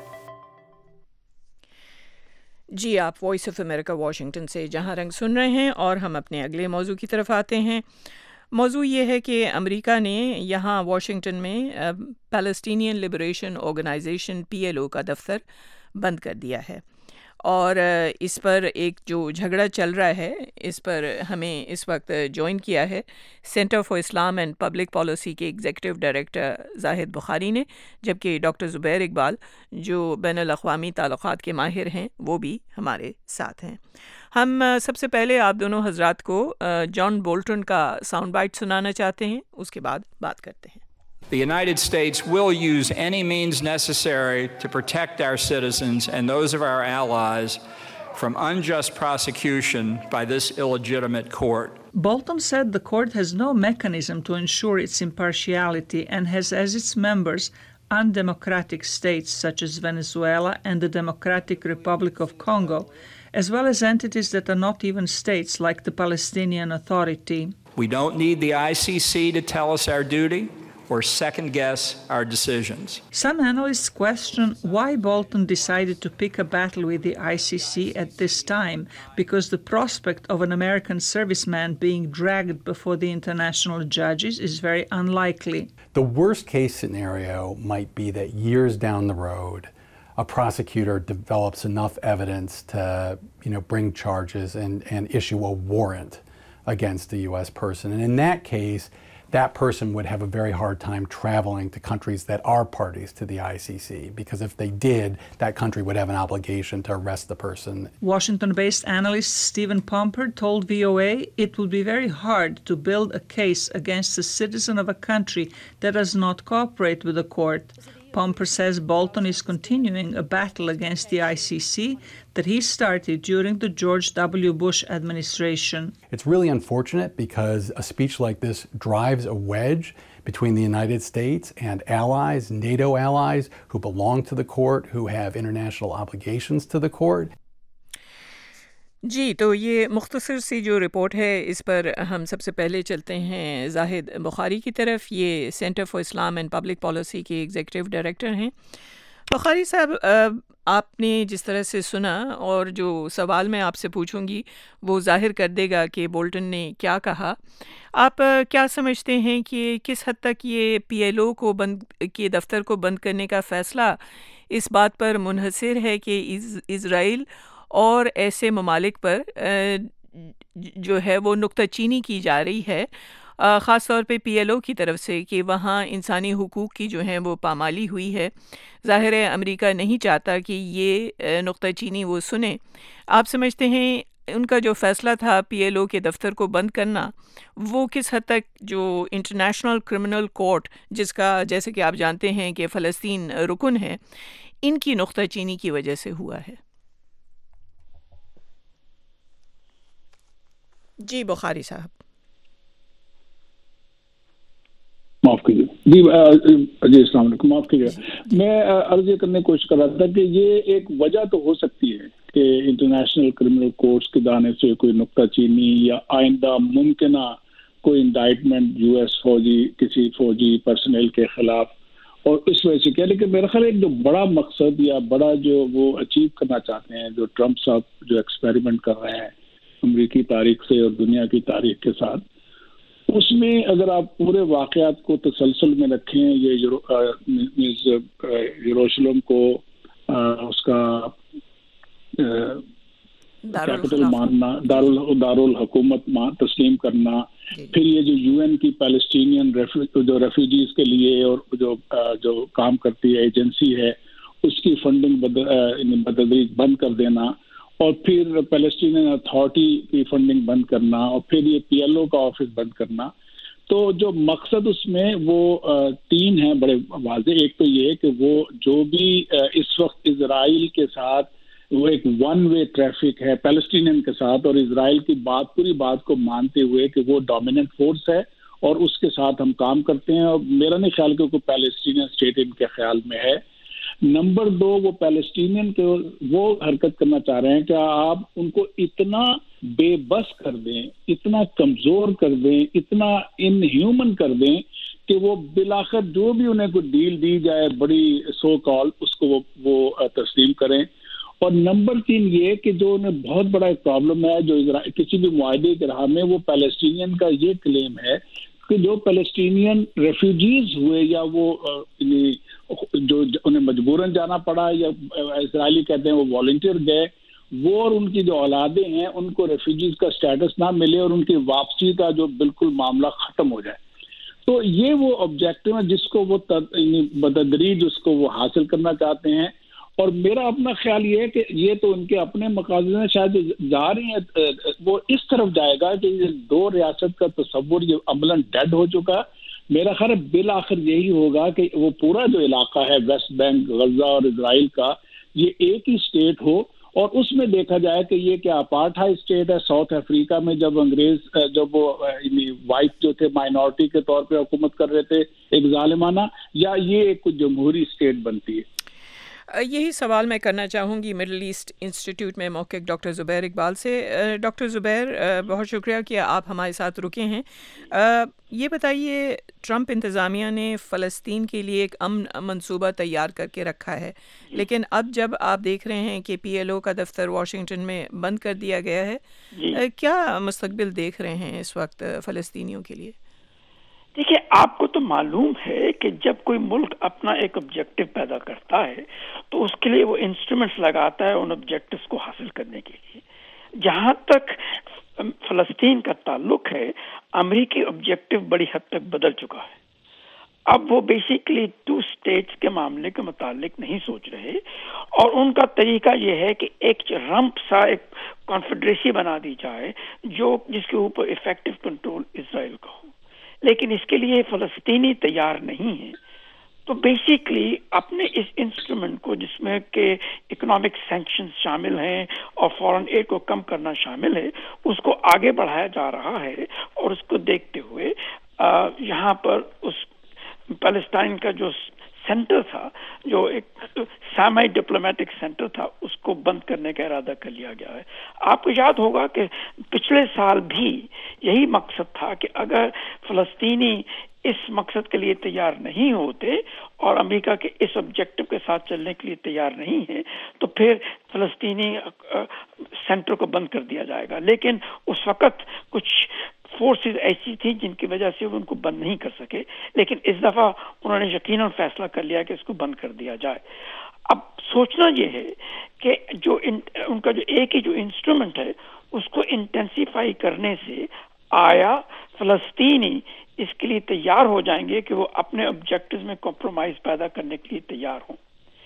جی، آپ وائس آف امریکہ واشنگٹن سے جہاں رنگ سن رہے ہیں، اور ہم اپنے اگلے موضوع کی طرف آتے ہیں۔ موضوع یہ ہے کہ امریکہ نے یہاں واشنگٹن میں پیلسٹینین لبریشن آرگنائزیشن PLO کا دفتر بند کر دیا ہے، اور اس پر ایک جو جھگڑا چل رہا ہے، اس پر ہمیں اس وقت جوائن کیا ہے centre for Islam and public policy کے ایگزیکٹو ڈائریکٹر زاہد بخاری نے، جبکہ ڈاکٹر زبیر اقبال جو بین الاقوامی تعلقات کے ماہر ہیں وہ بھی ہمارے ساتھ ہیں۔ ہم سب سے پہلے آپ دونوں حضرات کو جان بولٹن کا ساؤنڈ بائٹ سنانا چاہتے ہیں، اس کے بعد بات کرتے ہیں۔ The United States will use any means necessary to protect our citizens and those of our allies from unjust prosecution by this illegitimate court. Bolton said the court has no mechanism to ensure its impartiality and has as its members undemocratic states such as Venezuela and the Democratic Republic of Congo, as well as entities that are not even states like the Palestinian Authority. We don't need the ICC to tell us our duty or second guess our decisions. Some analysts question why Bolton decided to pick a battle with the ICC at this time, because the prospect of an American serviceman being dragged before the international judges is very unlikely. The worst case scenario might be that years down the road, a prosecutor develops enough evidence to, bring charges and issue a warrant against a U.S. person. And in that case, that person would have a very hard time traveling to countries that are parties to the ICC, because if they did, that country would have an obligation to arrest the person. Washington-based analyst Stephen Pomper told VOA it would be very hard to build a case against a citizen of a country that does not cooperate with the court. Pomper says Bolton is continuing a battle against the ICC that he started during the George W. Bush administration. It's really unfortunate because a speech like this drives a wedge between the United States and allies, NATO allies, who belong to the court, who have international obligations to the court. جی، تو یہ مختصر سی جو report ہے اس پر ہم سب سے پہلے چلتے ہیں زاہد بخاری کی طرف۔ یہ centre for Islam and public policy کے ایگزیکٹو ڈائریکٹر ہیں۔ بخاری صاحب، آپ نے جس طرح سے سنا، اور جو سوال میں آپ سے پوچھوں گی وہ ظاہر کر دے گا کہ بولٹن نے کیا کہا۔ آپ کیا سمجھتے ہیں کہ کس حد تک یہ PLO کو کے دفتر کو بند کرنے کا فیصلہ اس بات پر منحصر ہے کہ اسرائیل اور ایسے ممالک پر جو ہے وہ نکتہ چینی کی جا رہی ہے، خاص طور پہ PLO کی طرف سے، کہ وہاں انسانی حقوق کی جو ہیں وہ پامالی ہوئی ہے۔ ظاہر ہے امریکہ نہیں چاہتا کہ یہ نکتہ چینی وہ سنیں۔ آپ سمجھتے ہیں ان کا جو فیصلہ تھا PLO کے دفتر کو بند کرنا، وہ کس حد تک جو انٹرنیشنل کرمنل کورٹ، جس کا جیسے کہ آپ جانتے ہیں کہ فلسطین رکن ہے، ان کی نکتہ چینی کی وجہ سے ہوا ہے؟ جی بخاری صاحب۔ معاف کیجیے جی السلام علیکم، معاف کیجیے، میں عرض یہ کرنے کی کوشش کر رہا تھا کہ یہ ایک وجہ تو ہو سکتی ہے کہ انٹرنیشنل کرمنل کورٹس کے دانے سے کوئی نکتہ چینی یا آئندہ ممکنہ کوئی انڈائٹمنٹ US فوجی کسی فوجی پرسنل کے خلاف، اور اس وجہ سے کیا، لیکن میرا خیال ایک جو بڑا مقصد یا بڑا جو وہ اچیو کرنا چاہتے ہیں، جو ٹرمپ صاحب جو ایکسپیریمنٹ کر رہے ہیں امریکی تاریخ سے اور دنیا کی تاریخ کے ساتھ، اس میں اگر آپ پورے واقعات کو تسلسل میں رکھیں، یہ یروشلم کو اس کا کیپٹل ماننا، دارالحکومت تسلیم کرنا، پھر یہ جو یو این کی پیلسٹینین جو ریفیوجیز کے لیے اور جو کام کرتی ہے ایجنسی ہے اس کی فنڈنگ بتدریج بند کر دینا، اور پھر پیلسٹینین اتھارٹی کی فنڈنگ بند کرنا، اور پھر یہ پی ایل او کا آفس بند کرنا. تو جو مقصد اس میں وہ 3 ہیں بڑے واضح. ایک تو یہ کہ وہ جو بھی اس وقت اسرائیل کے ساتھ وہ ایک ون وے ٹریفک ہے پیلسٹینین کے ساتھ، اور اسرائیل کی پوری بات کو مانتے ہوئے کہ وہ ڈومیننٹ فورس ہے اور اس کے ساتھ ہم کام کرتے ہیں، اور میرا نہیں خیال کہ کوئی پیلسٹینین اسٹیٹ ان کے خیال میں ہے. نمبر 2، وہ پیلسٹینین کے وہ حرکت کرنا چاہ رہے ہیں کہ آپ ان کو اتنا بے بس کر دیں، اتنا کمزور کر دیں، اتنا ان ہیومن کر دیں کہ وہ بالآخر جو بھی انہیں کوئی ڈیل دی جائے بڑی سو کال اس کو وہ تسلیم کریں. اور نمبر 3 یہ کہ جو انہیں بہت بڑا ایک پرابلم ہے جو کسی بھی معاہدے کے راہ میں، وہ پیلسٹینین کا یہ کلیم ہے کہ جو پیلسٹینین ریفیوجیز ہوئے یا وہ جو انہیں مجبوراً جانا پڑا یا اسرائیلی کہتے ہیں وہ والنٹیئر گئے، وہ اور ان کی جو اولادیں ہیں ان کو ریفیوجیز کا سٹیٹس نہ ملے اور ان کی واپسی کا جو بالکل معاملہ ختم ہو جائے. تو یہ وہ آبجیکٹو ہے جس کو وہ بتدریج اس کو وہ حاصل کرنا چاہتے ہیں. اور میرا اپنا خیال یہ ہے کہ یہ تو ان کے اپنے مقاصد میں شاید جا رہی ہیں، وہ اس طرف جائے گا کہ یہ 2 ریاست کا تصور یہ عملاً ڈیڈ ہو چکا. میرا خیال ہے بالآخر یہی ہوگا کہ وہ پورا جو علاقہ ہے ویسٹ بینک، غزہ اور اسرائیل کا، یہ ایک ہی اسٹیٹ ہو، اور اس میں دیکھا جائے کہ یہ کیا اپارٹھائڈ اسٹیٹ ہے. ساؤتھ افریقہ میں جب انگریز جب وہ وائٹ جو تھے مائنورٹی کے طور پہ حکومت کر رہے تھے ایک ظالمانہ، یا یہ ایک جمہوری اسٹیٹ بنتی ہے. یہی سوال میں کرنا چاہوں گی مڈل ایسٹ انسٹیٹیوٹ میں محقق ڈاکٹر زبیر اقبال سے. ڈاکٹر زبیر، بہت شکریہ کہ آپ ہمارے ساتھ رکے ہیں. یہ بتائیے، ٹرمپ انتظامیہ نے فلسطین کے لیے ایک امن منصوبہ تیار کر کے رکھا ہے، لیکن اب جب آپ دیکھ رہے ہیں کہ پی ایل او کا دفتر واشنگٹن میں بند کر دیا گیا ہے، کیا مستقبل دیکھ رہے ہیں اس وقت فلسطینیوں کے لیے؟ دیکھیے، آپ کو تو معلوم ہے کہ جب کوئی ملک اپنا ایک آبجیکٹو پیدا کرتا ہے تو اس کے لیے وہ انسٹرومنٹس لگاتا ہے ان آبجیکٹوز کو حاصل کرنے کے لیے. جہاں تک فلسطین کا تعلق ہے، امریکی آبجیکٹو بڑی حد تک بدل چکا ہے. اب وہ بیسیکلی 2 اسٹیٹس کے معاملے کے متعلق نہیں سوچ رہے، اور ان کا طریقہ یہ ہے کہ ایک رمپ سا ایک کانفیڈریسی بنا دی جائے جس کے اوپر افیکٹو کنٹرول اسرائیل کا ہو. لیکن اس کے لیے فلسطینی تیار نہیں ہیں. تو بیسیکلی اپنے اس انسٹرومنٹ کو، جس میں کہ اکنامک سینکشنز شامل ہیں اور فورن ایڈ کو کم کرنا شامل ہے، اس کو آگے بڑھایا جا رہا ہے. اور اس کو دیکھتے ہوئے یہاں پر اس پیلسٹائن کا جو سینٹر تھا، جو ایک سیمی ڈپلومیٹک سینٹر تھا، اس کو بند کرنے کا ارادہ کر لیا گیا ہے. آپ کو یاد ہوگا کہ پچھلے سال بھی یہی مقصد تھا کہ اگر فلسطینی اس مقصد کے لیے تیار نہیں ہوتے اور امریکہ کے اس آبجیکٹو کے ساتھ چلنے کے لیے تیار نہیں ہے تو پھر فلسطینی سینٹر کو بند کر دیا جائے گا. لیکن اس وقت کچھ فورسز ایسی تھی جن کی وجہ سے وہ ان کو بند نہیں کر سکے، لیکن اس دفعہ انہوں نے یقیناً فیصلہ کر لیا کہ اس کو بند کر دیا جائے. اب سوچنا یہ ہے کہ جو ان کا جو ایک ہی جو انسٹرومنٹ ہے اس کو انٹینسیفائی کرنے سے آیا فلسطینی اس کے لیے تیار ہو جائیں گے کہ وہ اپنے آبجیکٹوز میں کمپرومائز پیدا کرنے کے لیے تیار ہوں.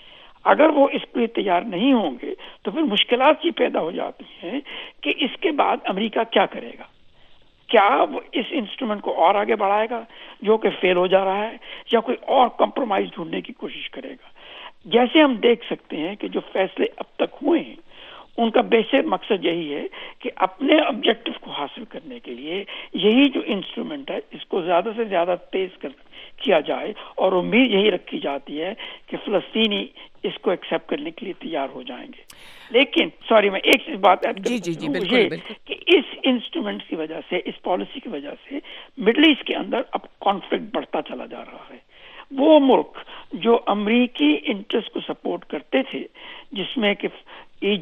اگر وہ اس کے لیے تیار نہیں ہوں گے تو پھر مشکلات یہ پیدا ہو جاتی ہیں کہ اس کے بعد امریکہ کیا کرے گا. کیا وہ اس انسٹرومنٹ کو اور آگے بڑھائے گا جو کہ فیل ہو جا رہا ہے، یا کوئی اور کمپرومائز ڈھونڈنے کی کوشش کرے گا. جیسے ہم دیکھ سکتے ہیں کہ جو فیصلے اب تک ہوئے ہیں ان کا بیسک مقصد یہی ہے کہ اپنے آبجیکٹو کو حاصل کرنے کے لیے یہی جو انسٹرومنٹ ہے اس کو زیادہ سے زیادہ تیز کیا جائے، اور امید یہی رکھی جاتی ہے کہ فلسطینی اس کو ایکسیپٹ کرنے کے لیے تیار ہو جائیں گے. لیکن میں ایک بات ایڈ کروں کہ اس انسٹرومنٹ کی وجہ سے، اس پالیسی کی وجہ سے مڈل ایسٹ کے اندر اب کانفلکٹ بڑھتا چلا جا رہا ہے. وہ ملک جو امریکی انٹرسٹ کو سپورٹ کرتے تھے، جس میں کہ ایجپٹ اور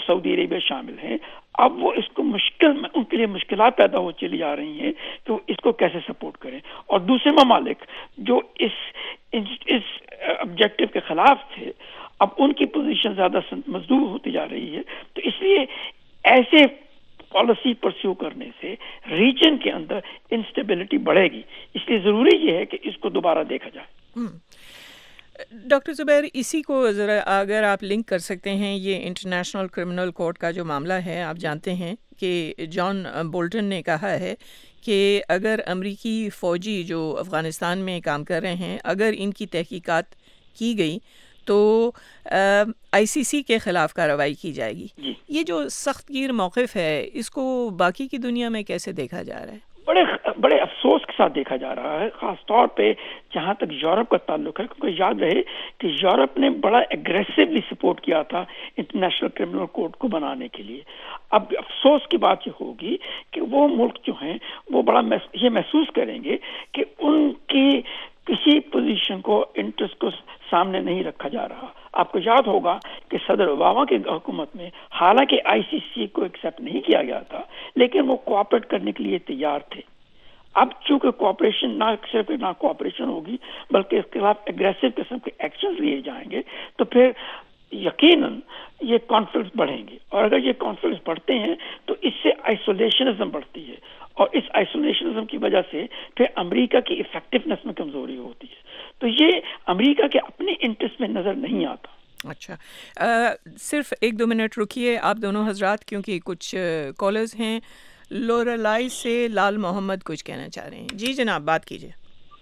سعودی عربیہ شامل ہیں، اب وہ اس کو مشکل میں ان کے لیے مشکلات پیدا ہو چلی جا رہی ہیں کہ وہ اس کو کیسے سپورٹ کریں. اور دوسرے ممالک جو اس آبجیکٹو کے خلاف تھے، اب ان کی پوزیشن زیادہ مزدور ہوتی جا رہی ہے. تو اس لیے ایسے پالیسی پرسیو کرنے سے ریجن کے اندر انسٹیبلٹی بڑھے گی. اس لیے ضروری یہ ہے کہ اس کو دوبارہ دیکھا جائے. ڈاکٹر زبیر، اسی کو ذرا اگر آپ لنک کر سکتے ہیں، یہ انٹرنیشنل کرمنل کورٹ کا جو معاملہ ہے، آپ جانتے ہیں کہ جان بولٹن نے کہا ہے کہ اگر امریکی فوجی جو افغانستان میں کام کر رہے ہیں، اگر ان کی تحقیقات کی گئی تو آئی سی سی کے خلاف کارروائی کی جائے گی. یہ جو سخت گیر موقف ہے، اس کو باقی کی دنیا میں کیسے دیکھا جا رہا ہے؟ بڑے افسوس کے ساتھ دیکھا جا رہا ہے، خاص طور پہ جہاں تک یورپ کا تعلق ہے، کیونکہ یاد رہے کہ یورپ نے بڑا ایگریسولی سپورٹ کیا تھا انٹرنیشنل کرمنل کورٹ کو بنانے کے لیے. اب افسوس کی بات یہ ہوگی کہ وہ ملک جو ہیں وہ بڑا یہ محسوس کریں گے کہ ان کی کسی پوزیشن کو انٹرسٹ کو سامنے نہیں رکھا جا رہا. آپ کو یاد ہوگا کہ صدر اوباما کی حکومت میں حالانکہ آئی سی سی کو ایکسیپٹ نہیں کیا گیا تھا، لیکن وہ کوآپریٹ کرنے کے لیے تیار تھے. اب چونکہ کوآپریشن نہ صرف نہ کوآپریشن ہوگی بلکہ اس کے خلاف ایگریسو قسم کے ایکشنز لیے جائیں گے، تو پھر یقیناً یہ کانفلکٹ بڑھیں گے. اور اگر یہ کانفلکٹ بڑھتے ہیں تو اس سے آئسولیشنزم بڑھتی ہے، اور اس آئسولیشنزم کی وجہ سے پھر امریکہ کی افیکٹونیس میں کمزوری ہوتی ہے. تو یہ امریکہ کے اپنے انٹرسٹ میں نظر نہیں آتا. اچھا، صرف 1-2 منٹ رکیے آپ دونوں حضرات، کیونکہ کچھ کالرز ہیں. لورالائی سے لال محمد کچھ کہنا چاہ رہے ہیں. جی جناب، بات کیجیے.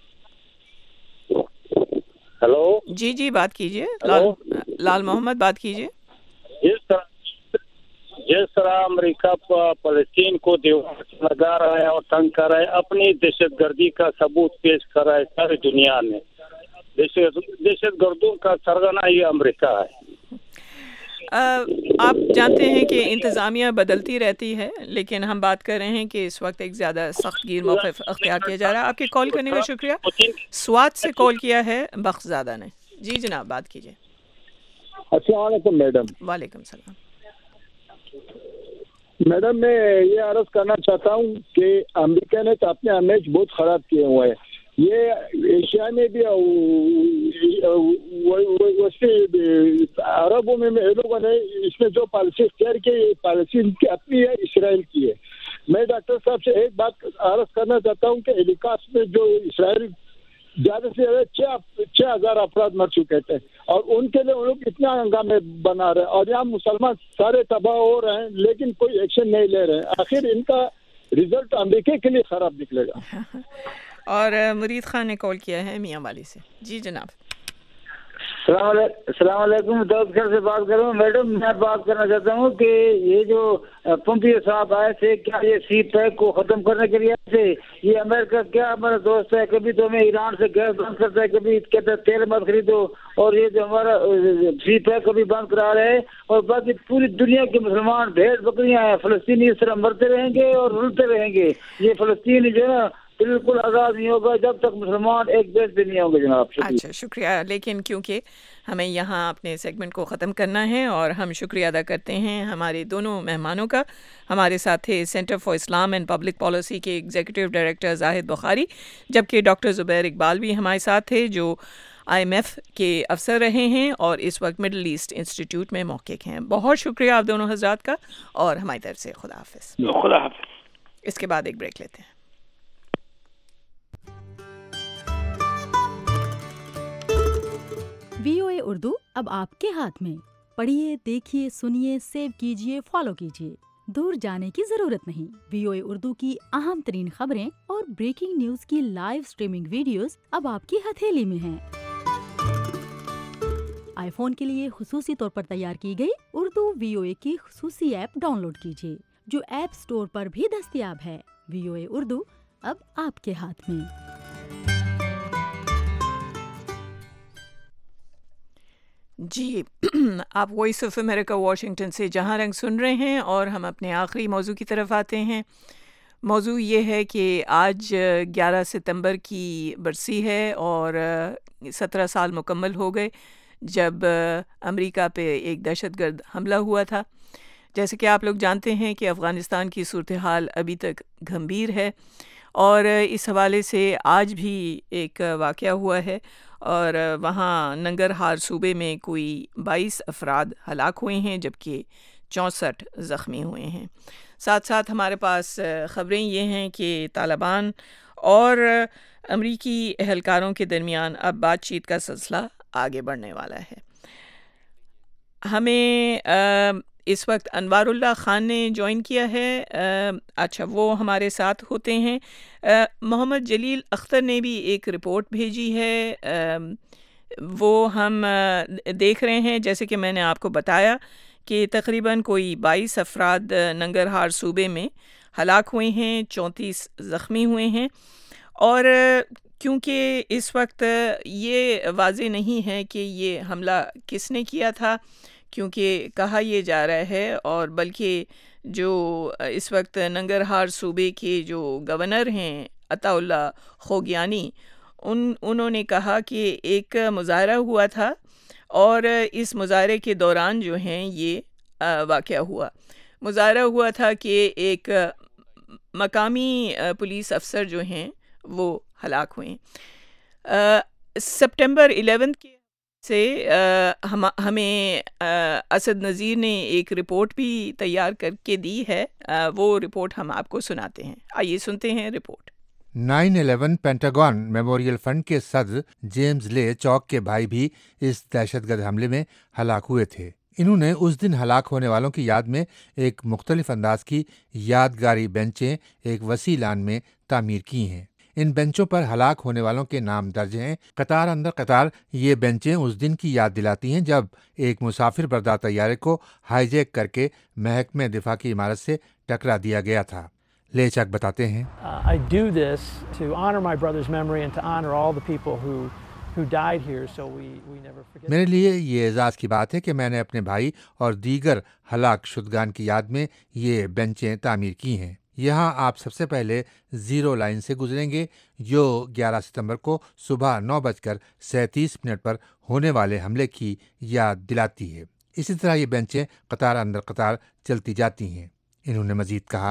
ہلو. جی بات کیجیے. لال محمد بات کیجیے. جس طرح امریکہ فلسطین کو دیوار لگا رہا ہے اور تنگ کر رہا ہے، اپنی دہشت گردی کا ثبوت پیش کر رہا ہے ساری دنیا میں. دہشت گردوں کا سرگنا یہ امریکہ ہے. آپ جانتے ہیں کہ انتظامیہ بدلتی رہتی ہے، لیکن ہم بات کر رہے ہیں کہ اس وقت ایک زیادہ سخت گیر موقف اختیار کیا جا رہا ہے. آپ کے کال کرنے کا شکریہ. سوات سے کال کیا ہے بخش زادہ نے. جی جناب، بات کیجیے. السلام علیکم میڈم. وعلیکم السلام. میڈم، میں یہ عرض کرنا چاہتا ہوں کہ امریکہ نے تو اپنے امیج بہت خراب کیے ہوئے ہیں. یہ ایشیا میں بھی عربوں میں لوگوں نے اس میں جو پالیسی اختیار کی، یہ پالیسی ان کی اپنی ہے، اسرائیل کی ہے. میں ڈاکٹر صاحب سے ایک بات عرض کرنا چاہتا ہوں کہ ہیلیکاپٹر میں جو اسرائیل زیادہ سے زیادہ 6,000 افراد مر چکے تھے، اور ان کے لیے وہ لوگ اتنا ہنگامے بنا رہے ہیں، اور یہاں مسلمان سارے تباہ ہو رہے ہیں، لیکن کوئی ایکشن نہیں لے رہے. آخر ان کا رزلٹ امریکہ کے لیے خراب نکلے گا. اور مرید خان نے کال کیا ہے میاں والی سے. جی جناب. السلام علیکم. دعوت گھر سے بات کر رہا ہوں. میڈم، میں بات کرنا چاہتا ہوں کہ یہ جو پومپیو صاحب آئے تھے، کیا یہ سی پیک کو ختم کرنے کے لیے آئے تھے؟ یہ امریکہ کیا ہمارا دوست ہے، کبھی تو ہمیں ایران سے گیس بند کرتا ہے، کبھی کہتا ہے تیل مت خریدو، اور یہ جو ہمارا سی پیک کو بھی بند کرا رہے ہیں. اور باقی پوری دنیا کے مسلمان بھیڑ بکریاں ہیں، فلسطینی اس طرح مرتے رہیں گے اور رلتے رہیں گے. یہ فلسطین جو ہے نا بالکل آزاد نہیں ہوگا جب تک مسلمان ایک بیس پہ نہیں ہوں گے. جناب اچھا، شکریہ. لیکن کیونکہ ہمیں یہاں اپنے سیگمنٹ کو ختم کرنا ہے، اور ہم شکریہ ادا کرتے ہیں ہمارے دونوں مہمانوں کا. ہمارے ساتھ تھے centre for Islam and public policy کے ایگزیکٹو ڈائریکٹر زاہد بخاری، جبکہ ڈاکٹر زبیر اقبال بھی ہمارے ساتھ تھے جو IMF کے افسر رہے ہیں اور اس وقت مڈل ایسٹ انسٹیٹیوٹ میں محقق ہیں. بہت شکریہ آپ دونوں حضرات کا، اور ہماری طرف سے خدا حافظ. خدا حافظ. اس کے بعد ایک بریک لیتے ہیں. VOA اردو اب آپ کے ہاتھ میں. پڑھیے، دیکھیے، سنیے، سیو کیجیے، فالو کیجیے. دور جانے کی ضرورت نہیں. VOA اردو کی اہم ترین خبریں اور بریکنگ نیوز کی لائیو سٹریمنگ ویڈیوز اب آپ کی ہتھیلی میں ہیں. آئی فون کے لیے خصوصی طور پر تیار کی گئی اردو VOA کی خصوصی ایپ ڈاؤن لوڈ کیجیے، جو ایپ سٹور پر بھی دستیاب ہے. VOA اردو اب آپ کے ہاتھ میں. جی، آپ وائس آف امریکہ واشنگٹن سے جہاں رنگ سن رہے ہیں، اور ہم اپنے آخری موضوع کی طرف آتے ہیں. موضوع یہ ہے کہ آج 11 ستمبر کی برسی ہے، اور 17 سال مکمل ہو گئے جب امریکہ پہ ایک دہشت گرد حملہ ہوا تھا. جیسے کہ آپ لوگ جانتے ہیں کہ افغانستان کی صورتحال ابھی تک گھمبیر ہے، اور اس حوالے سے آج بھی ایک واقعہ ہوا ہے، اور وہاں ننگرہار صوبے میں کوئی 22 افراد ہلاک ہوئے ہیں جبکہ 64 زخمی ہوئے ہیں۔ ساتھ ساتھ ہمارے پاس خبریں یہ ہیں کہ طالبان اور امریکی اہلکاروں کے درمیان اب بات چیت کا سلسلہ آگے بڑھنے والا ہے۔ ہمیں اس وقت انوار اللہ خان نے جوائن کیا ہے، اچھا وہ ہمارے ساتھ ہوتے ہیں۔ محمد جلیل اختر نے بھی ایک رپورٹ بھیجی ہے، وہ ہم دیکھ رہے ہیں۔ جیسے کہ میں نے آپ کو بتایا کہ تقریباً کوئی 22 افراد ننگرہار صوبے میں ہلاک ہوئے ہیں، 34 زخمی ہوئے ہیں، اور کیونکہ اس وقت یہ واضح نہیں ہے کہ یہ حملہ کس نے کیا تھا، کیونکہ کہا یہ جا رہا ہے، اور بلکہ جو اس وقت ننگرہار صوبے کے جو گورنر ہیں عطا اللہ خوگیانی، انہوں نے کہا کہ ایک مظاہرہ ہوا تھا اور اس مظاہرے کے دوران جو ہیں یہ واقعہ ہوا۔ مظاہرہ ہوا تھا کہ ایک مقامی پولیس افسر جو ہیں وہ ہلاک ہوئے۔ سپٹمبر 11 سے ہمیں اسد نذیر نے ایک رپورٹ بھی تیار کر کے دی ہے، وہ رپورٹ ہم آپ کو سناتے ہیں، آئیے سنتے ہیں رپورٹ۔ 9/11 پینٹاگون میموریل فنڈ کے صدر جیمز لے چوک کے بھائی بھی اس دہشت گرد حملے میں ہلاک ہوئے تھے۔ انہوں نے اس دن ہلاک ہونے والوں کی یاد میں ایک مختلف انداز کی یادگاری بینچیں ایک وسیع لان میں تعمیر کی ہیں۔ ان بینچوں پر ہلاک ہونے والوں کے نام درج ہیں۔ قطار اندر قطار یہ بینچیں اس دن کی یاد دلاتی ہیں جب ایک مسافر بردار طیارے کو ہائی جیک کر کے محکمہ دفاع کی عمارت سے ٹکرا دیا گیا تھا۔ لے چک بتاتے ہیں، میرے لیے یہ اعزاز کی بات ہے کہ میں نے اپنے بھائی اور دیگر ہلاک شدگان کی یاد میں یہ بینچیں تعمیر کی ہیں۔ یہاں آپ سب سے پہلے زیرو لائن سے گزریں گے جو 11 ستمبر کو صبح 9:37 پر ہونے والے حملے کی یاد دلاتی ہے۔ اسی طرح یہ بینچیں قطار اندر قطار چلتی جاتی ہیں۔ انہوں نے مزید کہا،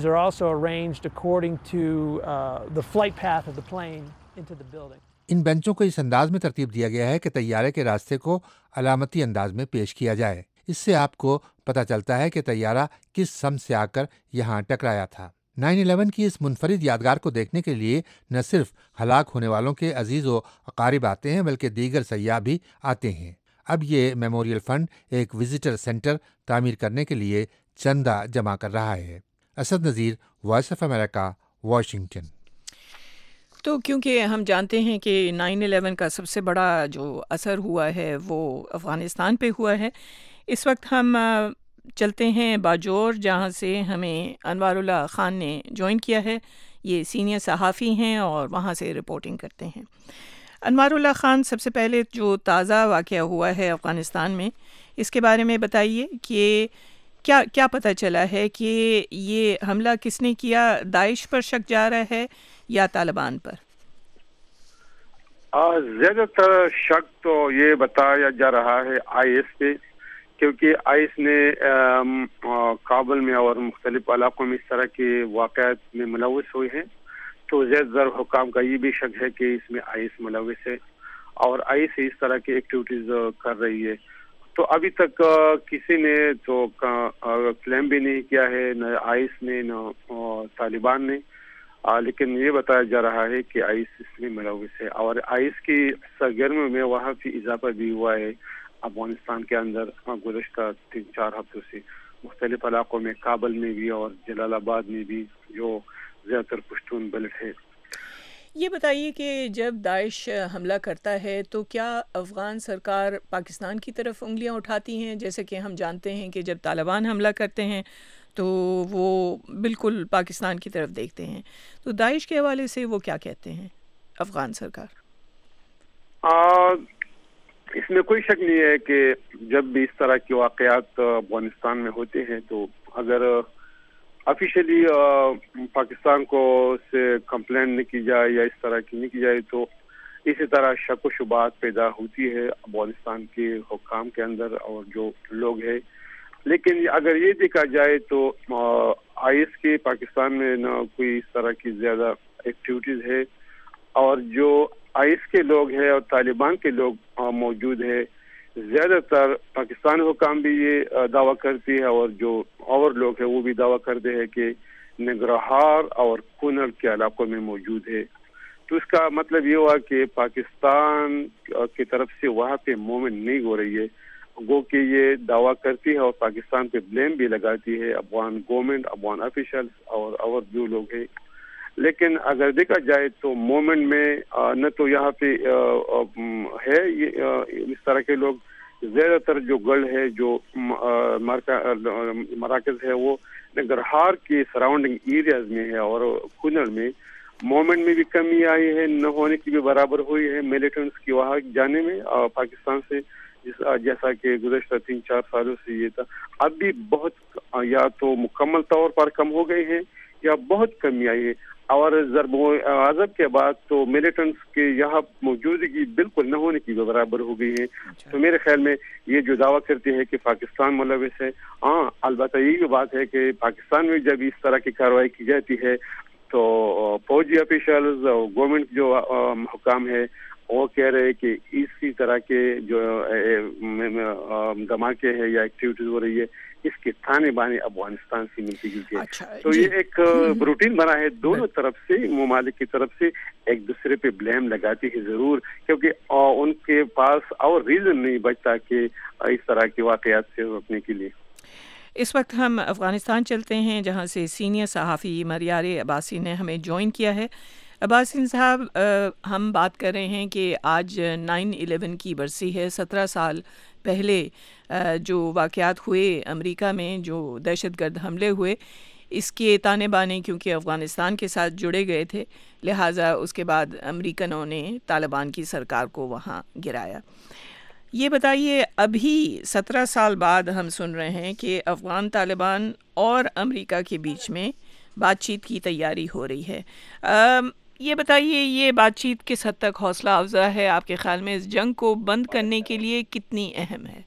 ان بینچوں کو اس انداز میں ترتیب دیا گیا ہے کہ طیارے کے راستے کو علامتی انداز میں پیش کیا جائے۔ اس سے آپ کو پتہ چلتا ہے کہ طیارہ کس سمت سے آ کر یہاں ٹکرایا تھا۔ 9/11 کی اس منفرد یادگار کو دیکھنے کے لیے نہ صرف ہلاک ہونے والوں کے عزیز و اقارب آتے ہیں بلکہ دیگر سیاح بھی آتے ہیں۔ اب یہ میموریل فنڈ ایک وزٹر سینٹر تعمیر کرنے کے لیے چندہ جمع کر رہا ہے۔ Asad Nazir, voice of America, Washington. تو کیونکہ ہم جانتے ہیں کہ 9/11 کا سب سے بڑا جو اثر ہوا ہے وہ افغانستان پہ ہوا ہے، اس وقت ہم چلتے ہیں باجوڑ، جہاں سے ہمیں انوار اللہ خان نے جوائن کیا ہے۔ یہ سینئر صحافی ہیں اور وہاں سے رپورٹنگ کرتے ہیں۔ انوار اللہ خان، سب سے پہلے جو تازہ واقعہ ہوا ہے افغانستان میں، اس کے بارے میں بتائیے کہ کیا پتہ چلا ہے کہ یہ حملہ کس نے کیا؟ داعش پر شک جا رہا ہے یا طالبان پر؟ زیادہ تر شک تو یہ بتایا جا رہا ہے آئی ایس پہ، کیونکہ آئی ایس نے کابل میں اور مختلف علاقوں میں اس طرح کے واقعات میں ملوث ہوئے ہیں، تو زیادہ تر حکام کا یہ بھی شک ہے کہ اس میں آئی ایس ملوث ہے اور آئی ایس اس طرح کی ایکٹیویٹیز کر رہی ہے۔ تو ابھی تک کسی نے تو کلیم بھی نہیں کیا ہے، نہ آئی ایس نے نہ طالبان نے، لیکن یہ بتایا جا رہا ہے کہ آئی ایس اس میں ملوث ہے، اور آئی ایس کی سرگرمیوں میں وہاں بھی اضافہ بھی ہوا ہے افغانستان کے اندر گزشتہ 3-4 ہفتوں سے، مختلف علاقوں میں، کابل میں بھی اور جلال آباد میں بھی، جو زیادہ تر پشتون بیلٹ ہے۔ یہ بتائیے کہ جب داعش حملہ کرتا ہے تو کیا افغان سرکار پاکستان کی طرف انگلیاں اٹھاتی ہیں؟ جیسے کہ ہم جانتے ہیں کہ جب طالبان حملہ کرتے ہیں تو وہ بالکل پاکستان کی طرف دیکھتے ہیں، تو داعش کے حوالے سے وہ کیا کہتے ہیں افغان سرکار؟ اس میں کوئی شک نہیں ہے کہ جب بھی اس طرح کے واقعات افغانستان میں ہوتے ہیں تو اگر آفیشلی پاکستان کو سے کمپلین نہیں کی جائے یا اس طرح کی نہیں کی جائے تو اسی طرح شک و شبہات پیدا ہوتی ہے افغانستان کے حکام کے اندر، اور جو لوگ ہیں لیکن اگر یہ دیکھا جائے تو آئی ایس کے پاکستان میں نہ کوئی اس طرح کی زیادہ ایکٹیویٹیز ہے, اور جو آئی ایس کے لوگ ہیں اور طالبان کے لوگ موجود ہیں, زیادہ تر پاکستان حکام بھی یہ دعویٰ کرتی ہے اور جو اور لوگ ہیں وہ بھی دعویٰ کرتے ہیں کہ ننگرہار اور کونڑ کے علاقوں میں موجود ہے. تو اس کا مطلب یہ ہوا کہ پاکستان کی طرف سے وہاں پہ موومنٹ نہیں ہو رہی ہے, گو کہ یہ دعویٰ کرتی ہے اور پاکستان پہ بلیم بھی لگاتی ہے افغان گورنمنٹ, افغان آفیشلز اور جو لوگ ہیں. لیکن اگر دیکھا جائے تو موومنٹ میں نہ تو یہاں پہ ہے اس طرح کے لوگ, زیادہ تر جو گڑھ ہے جو مراکز ہے وہ ننگرہار کے سراؤنڈنگ ایریاز میں ہے, اور کونڑ میں موومنٹ میں بھی کمی آئی ہے, نہ ہونے کی بھی برابر ہوئی ہے ملیٹنٹس کی وہاں جانے میں پاکستان سے, جیسا کہ گزشتہ 3-4 سالوں سے یہ تھا. اب بھی بہت یا تو مکمل طور پر کم ہو گئے ہیں یا بہت کمی آئی ہے, اور ضرب عذاب کے بعد تو ملیٹنٹس کے یہاں موجودگی بالکل نہ ہونے کی برابر ہو گئی ہے. تو میرے خیال میں یہ جو دعویٰ کرتے ہیں کہ پاکستان ملوث ہے, ہاں البتہ یہ بھی بات ہے کہ پاکستان میں جب اس طرح کی کارروائی کی جاتی ہے تو فوجی آفیشلز اور گورنمنٹ جو حکام ہے وہ کہہ رہے ہیں کہ اسی طرح کے جو دھماکے ہیں یا ایکٹیویٹیز ہو رہی ہے اس کے تھانے بانے افغانستان سے ملتی جلتی ہے. تو یہ ایک روٹین بنا ہے, دونوں طرف سے ممالک کی طرف سے ایک دوسرے پہ بلیم لگاتی ہے ضرور, کیونکہ ان کے پاس اور ریزن نہیں بچتا کہ اس طرح کے واقعات سے روکنے کے لیے. اس وقت ہم افغانستان چلتے ہیں جہاں سے سینئر صحافی مریار عباسی نے ہمیں جوائن کیا ہے. عباسی صاحب, ہم بات کر رہے ہیں کہ آج 9/11 کی برسی ہے. 17 سال پہلے جو واقعات ہوئے امریکہ میں, جو دہشت گرد حملے ہوئے, اس کے تانے بانے کیونکہ افغانستان کے ساتھ جڑے گئے تھے, لہٰذا اس کے بعد امریکنوں نے طالبان کی سرکار کو وہاں گرایا. یہ بتائیے, ابھی 17 سال بعد ہم سن رہے ہیں کہ افغان طالبان اور امریکہ کے بیچ میں بات چیت کی تیاری ہو رہی ہے. یہ بتائیے, یہ بات چیت کس حد تک حوصلہ افزا ہے آپ کے خیال میں, اس جنگ کو بند کرنے کے لیے کتنی اہم ہے؟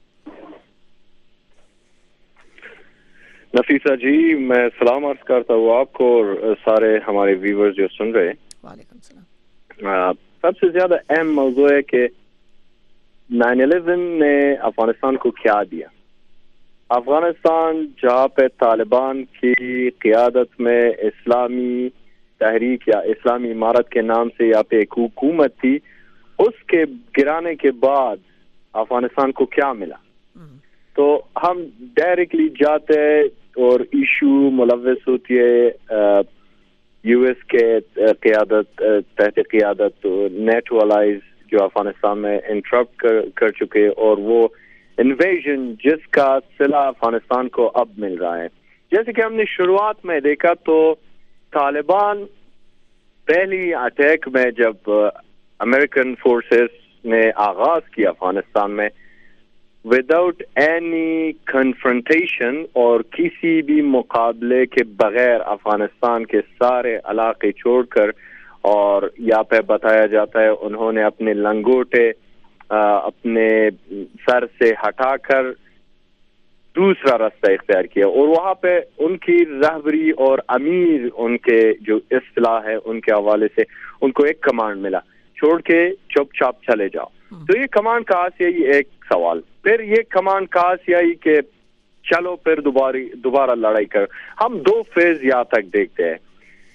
نفیسہ جی, میں سلام عرض کرتا ہوں آپ کو اور سارے ہمارے ویورز جو سن رہے ہیں. وعلیکم السلام. سب سے زیادہ اہم موضوع ہے کہ 9/11 نے افغانستان کو کیا دیا. افغانستان جہاں پہ طالبان کی قیادت میں اسلامی تحریک یا اسلامی امارت کے نام سے یہاں پہ ایک حکومت تھی, اس کے گرانے کے بعد افغانستان کو کیا ملا؟ تو ہم ڈائریکٹلی جاتے اور ایشو ملوث ہوتی ہے یو ایس کے قیادت تحت قیادت نیٹو الائز جو افغانستان میں انٹرپٹ کر چکے, اور وہ انویژن جس کا صلہ افغانستان کو اب مل رہا ہے. جیسے کہ ہم نے شروعات میں دیکھا تو طالبان پہلی اٹیک میں جب امریکن فورسز نے آغاز کیا افغانستان میں, وداؤٹ اینی کنفرنٹیشن اور کسی بھی مقابلے کے بغیر افغانستان کے سارے علاقے چھوڑ کر, اور یہاں پہ بتایا جاتا ہے انہوں نے اپنے لنگوٹے اپنے سر سے ہٹا کر دوسرا راستہ اختیار کیا, اور وہاں پہ ان کی رہبری اور امیر ان کے جو اصطلاح ہے ان کے حوالے سے ان کو ایک کمانڈ ملا, چھوڑ کے چپ چاپ چلے جاؤ. تو یہ کمانڈ کہاں سے آئی, ایک سوال. پھر یہ کمانڈ کہاں سے آئی کہ چلو پھر دوبارہ لڑائی کر. ہم دو فیز یہاں تک دیکھتے ہیں,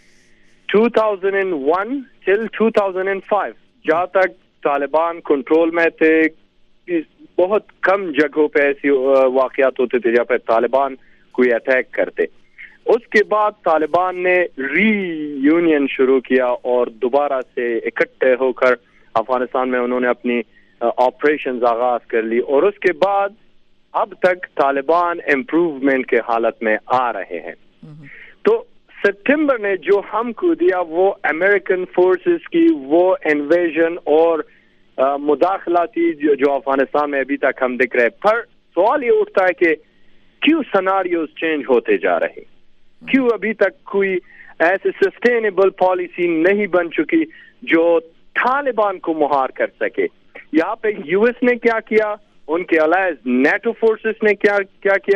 2001 till 2005 جہاں تک طالبان کنٹرول میں تھے, بہت کم جگہوں پہ ایسی واقعات ہوتے تھے جہاں پہ طالبان کوئی اٹیک کرتے. اس کے بعد طالبان نے ری یونین شروع کیا اور دوبارہ سے اکٹھے ہو کر افغانستان میں انہوں نے اپنی آپریشنز آغاز کر لی, اور اس کے بعد اب تک طالبان امپروومنٹ کے حالت میں آ رہے ہیں. تو ستمبر نے جو ہم کو دیا وہ امریکن فورسز کی وہ انویژن اور مداخلاتی جو افغانستان میں ابھی تک ہم دیکھ رہے ہیں. پر سوال یہ اٹھتا ہے کہ کیوں سیناریوز چینج ہوتے جا رہے, کیوں ابھی تک کوئی ایسے سسٹینیبل پالیسی نہیں بن چکی جو طالبان کو مہار کر سکے. یہاں پہ یو ایس نے کیا کیا, ان کے الائز نیٹو فورسز نے کیا کیا,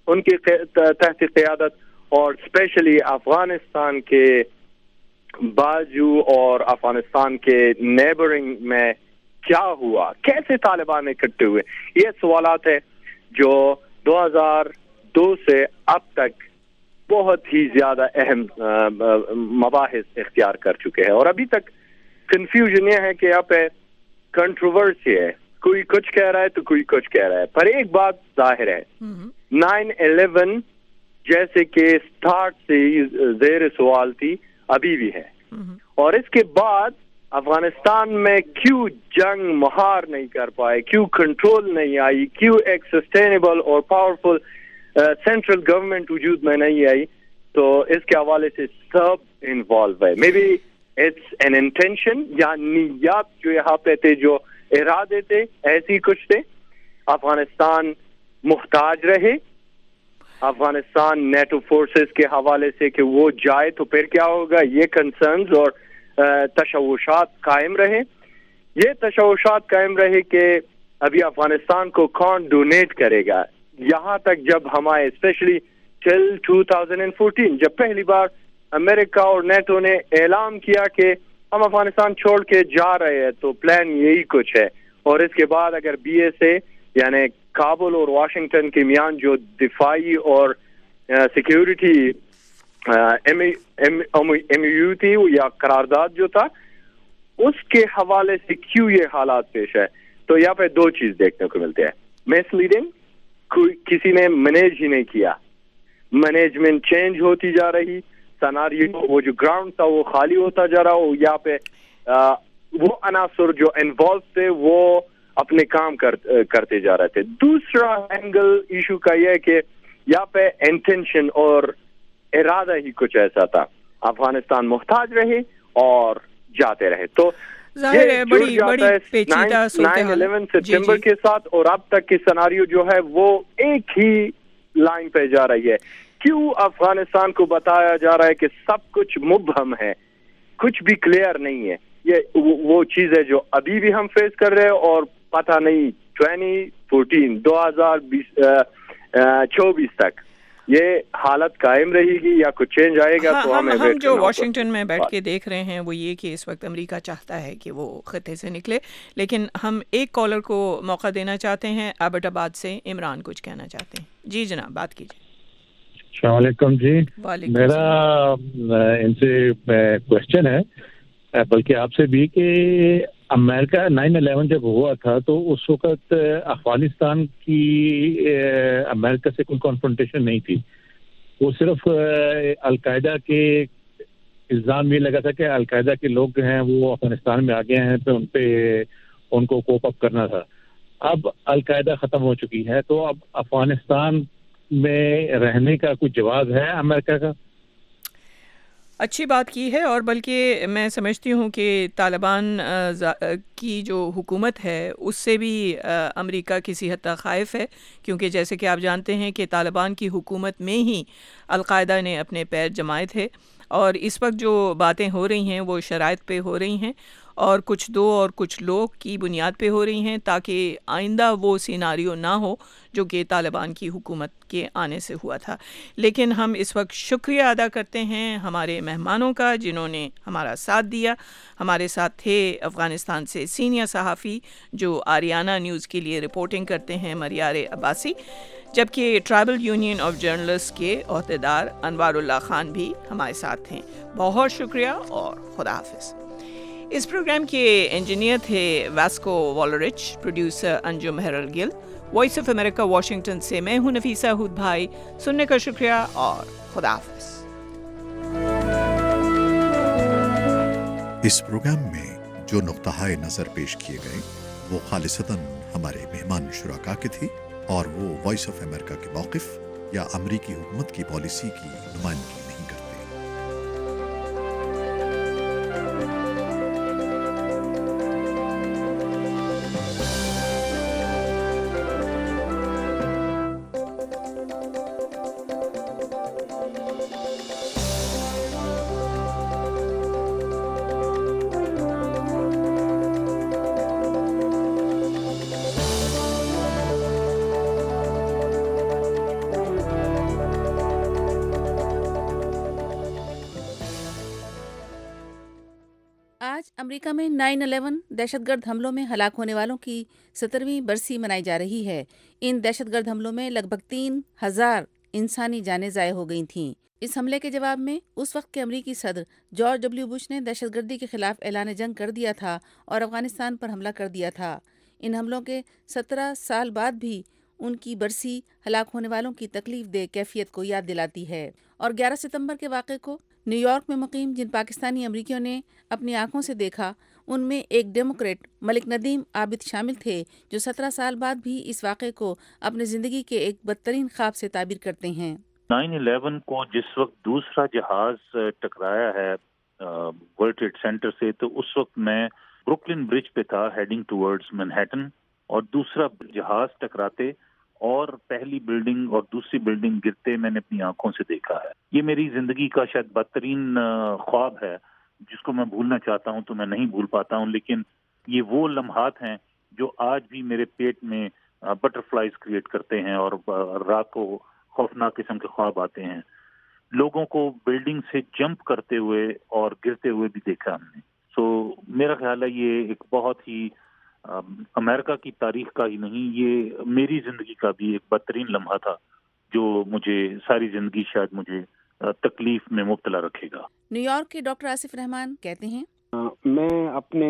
ان کی تحت قیادت اور اسپیشلی افغانستان کے بازو اور افغانستان کے نیبرنگ میں کیا ہوا, کیسے طالبان اکٹھے ہوئے, یہ سوالات ہیں جو 2002 سے اب تک بہت ہی زیادہ اہم مباحث اختیار کر چکے ہیں, اور ابھی تک کنفیوژن یہ ہے کہ یہاں پہ کنٹروورسی ہے, کوئی کچھ کہہ رہا ہے تو کوئی کچھ کہہ رہا ہے. پر ایک بات ظاہر ہے, 9/11 جیسے کہ سٹارٹ سے زیر سوال تھی, ابھی بھی ہے, اور اس کے بعد افغانستان میں کیوں جنگ مہار نہیں کر پائے, کیوں کنٹرول نہیں آئی, کیوں ایک سسٹینیبل اور پاورفل سینٹرل گورنمنٹ وجود میں نہیں آئی, تو اس کے حوالے سے سب انوالو ہے. Maybe it's an intention یا نیات جو یہاں پہ تھے, جو ارادے تھے ایسی کچھ تھے. افغانستان محتاج رہے, افغانستان نیٹو فورسز کے حوالے سے کہ وہ جائے تو پھر کیا ہوگا, یہ کنسرنز اور تشوشات قائم رہے. یہ تشوشات قائم رہے کہ ابھی افغانستان کو کون ڈونیٹ کرے گا, یہاں تک جب ہمارے اسپیشلی ٹل 2014 جب پہلی بار امریکہ اور نیٹو نے اعلان کیا کہ ہم افغانستان چھوڑ کے جا رہے ہیں, تو پلان یہی کچھ ہے. اور اس کے بعد اگر BSA یعنی کابل اور واشنگٹن کے میان جو دفاعی اور سیکیورٹی MOU تھی یا قرارداد جو تھا, اس کے حوالے سے کیوں یہ حالات پیش ہے. تو یہاں پہ دو چیز دیکھنے کو ملتے ہیں, مس لیڈنگ, کسی نے مینیج ہی نہیں کیا, مینجمنٹ چینج ہوتی جا رہی, سناریو وہ جو گراؤنڈ تھا وہ خالی ہوتا جا رہا, یہاں پہ وہ عناصر جو انوالو تھے وہ اپنے کام کرتے جا رہے تھے. دوسرا اینگل ایشو کا یہ ہے کہ یہاں پہ انٹینشن اور ارادہ ہی کچھ ایسا تھا, افغانستان محتاج رہے اور جاتے رہے. تو ظاہر ہے بڑی پیچیدہ 9/11 سپٹمبر کے ساتھ اور اب تک کی سناریو جو ہے وہ ایک ہی لائن پہ جا رہی ہے. کیوں افغانستان کو بتایا جا رہا ہے کہ سب کچھ مبہم ہے, کچھ بھی کلیئر نہیں ہے. یہ وہ چیز ہے جو ابھی بھی ہم فیس کر رہے ہیں, اور پتہ نہیں 2024 تک یہ حالت قائم رہے گی یا کچھ چینج آئے گا. تو ہم جو واشنگٹن میں بیٹھ کے دیکھ رہے ہیں وہ یہ کہ اس وقت امریکہ چاہتا ہے کہ وہ خطے سے نکلے, لیکن ہم ایک کالر کو موقع دینا چاہتے ہیں. ایبٹ آباد سے عمران کچھ کہنا چاہتے ہیں. جی جناب, بات کیجیے. السلام علیکم. جی میرا ان سے کوشچن ہے, بلکہ آپ سے بھی, کہ امریکہ 9/11 جب ہوا تھا تو اس وقت افغانستان کی امریکہ سے کوئی کنفرنٹیشن نہیں تھی, وہ صرف القاعدہ کے الزام یہ لگا تھا کہ القاعدہ کے لوگ ہیں وہ افغانستان میں آ گئے ہیں, تو ان کو کوپ اپ کرنا تھا. اب القاعدہ ختم ہو چکی ہے, تو اب افغانستان میں رہنے کا کوئی جواز ہے امریکہ کا؟ اچھی بات کی ہے, اور بلکہ میں سمجھتی ہوں کہ طالبان کی جو حکومت ہے اس سے بھی امریکہ کسی حد تک خائف ہے, کیونکہ جیسے کہ آپ جانتے ہیں کہ طالبان کی حکومت میں ہی القاعدہ نے اپنے پیر جمائے تھے, اور اس وقت جو باتیں ہو رہی ہیں وہ شرائط پہ ہو رہی ہیں, اور کچھ دو اور کچھ لوگ کی بنیاد پہ ہو رہی ہیں, تاکہ آئندہ وہ سیناریو نہ ہو جو کہ طالبان کی حکومت کے آنے سے ہوا تھا. لیکن ہم اس وقت شکریہ ادا کرتے ہیں ہمارے مہمانوں کا جنہوں نے ہمارا ساتھ دیا. ہمارے ساتھ تھے افغانستان سے سینئر صحافی جو آریانہ نیوز کے لیے رپورٹنگ کرتے ہیں مریار عباسی, جبکہ ٹرائبل یونین آف جرنلسٹ کے عہدیدار انوار اللہ خان بھی ہمارے ساتھ تھے. بہت شکریہ اور خدا حافظ. اس پروگرام کے انجینئر تھے Vasco Walrich, producer Anjum Heral Gill. Voice of America Washington سے میں ہوں نفیسہ ہود بھائی. سننے کا شکریہ اور خدا حافظ. اس پروگرام میں جو نقطہ نظر پیش کیے گئے وہ خالصتاً ہمارے مہمان شرکا کے تھے, اور وہ وائس آف امریکہ کے موقف یا امریکی حکومت کی پالیسی کی نمائندگی نہیں کرتے. امریکہ میں 9/11 دہشت گرد حملوں میں ہلاک ہونے والوں کی 70ویں برسی منائی جا رہی ہے۔ ان دہشت گرد حملوں میں لگ بھگ 3000 انسانی جانیں ضائع ہو گئی تھیں۔ اس حملے کے جواب میں اس وقت کے امریکی صدر جارج ڈبلیو بش نے دہشت گردی کے خلاف اعلان جنگ کر دیا تھا اور افغانستان پر حملہ کر دیا تھا۔ ان حملوں کے 17 سال بعد بھی ان کی برسی ہلاک ہونے والوں کی تکلیف دہ کیفیت کو یاد دلاتی ہے، اور 11 ستمبر کے واقعے کو نیو یارک میں مقیم جن پاکستانی امریکیوں نے اپنی آنکھوں سے دیکھا، ان میں ایک ڈیموکریٹ ملک ندیم عابد شامل تھے، جو 17 سال بعد بھی اس واقعے کو اپنی زندگی کے ایک بدترین خواب سے تعبیر کرتے ہیں۔ 9/11 کو جس وقت دوسرا جہاز ٹکرایا ہے ورلڈ ٹریڈ سینٹر سے، تو اس وقت میں بروکلن برج پہ تھا ہیڈنگ ٹورڈز مینہٹن، اور دوسرا جہاز ٹکراتے اور پہلی بلڈنگ اور دوسری بلڈنگ گرتے میں نے اپنی آنکھوں سے دیکھا ہے۔ یہ میری زندگی کا شاید بدترین خواب ہے جس کو میں بھولنا چاہتا ہوں تو میں نہیں بھول پاتا ہوں، لیکن یہ وہ لمحات ہیں جو آج بھی میرے پیٹ میں بٹر فلائز کریٹ کرتے ہیں، اور رات کو خوفناک قسم کے خواب آتے ہیں۔ لوگوں کو بلڈنگ سے جمپ کرتے ہوئے اور گرتے ہوئے بھی دیکھا ہم نے۔ سو میرا خیال ہے یہ ایک بہت ہی امریکہ کی تاریخ کا ہی نہیں، یہ میری زندگی کا بھی ایک بدترین لمحہ تھا جو مجھے ساری زندگی شاید مجھے تکلیف میں مبتلا رکھے گا۔ نیو یارک کے ڈاکٹر آصف رحمان کہتے ہیں، میں اپنے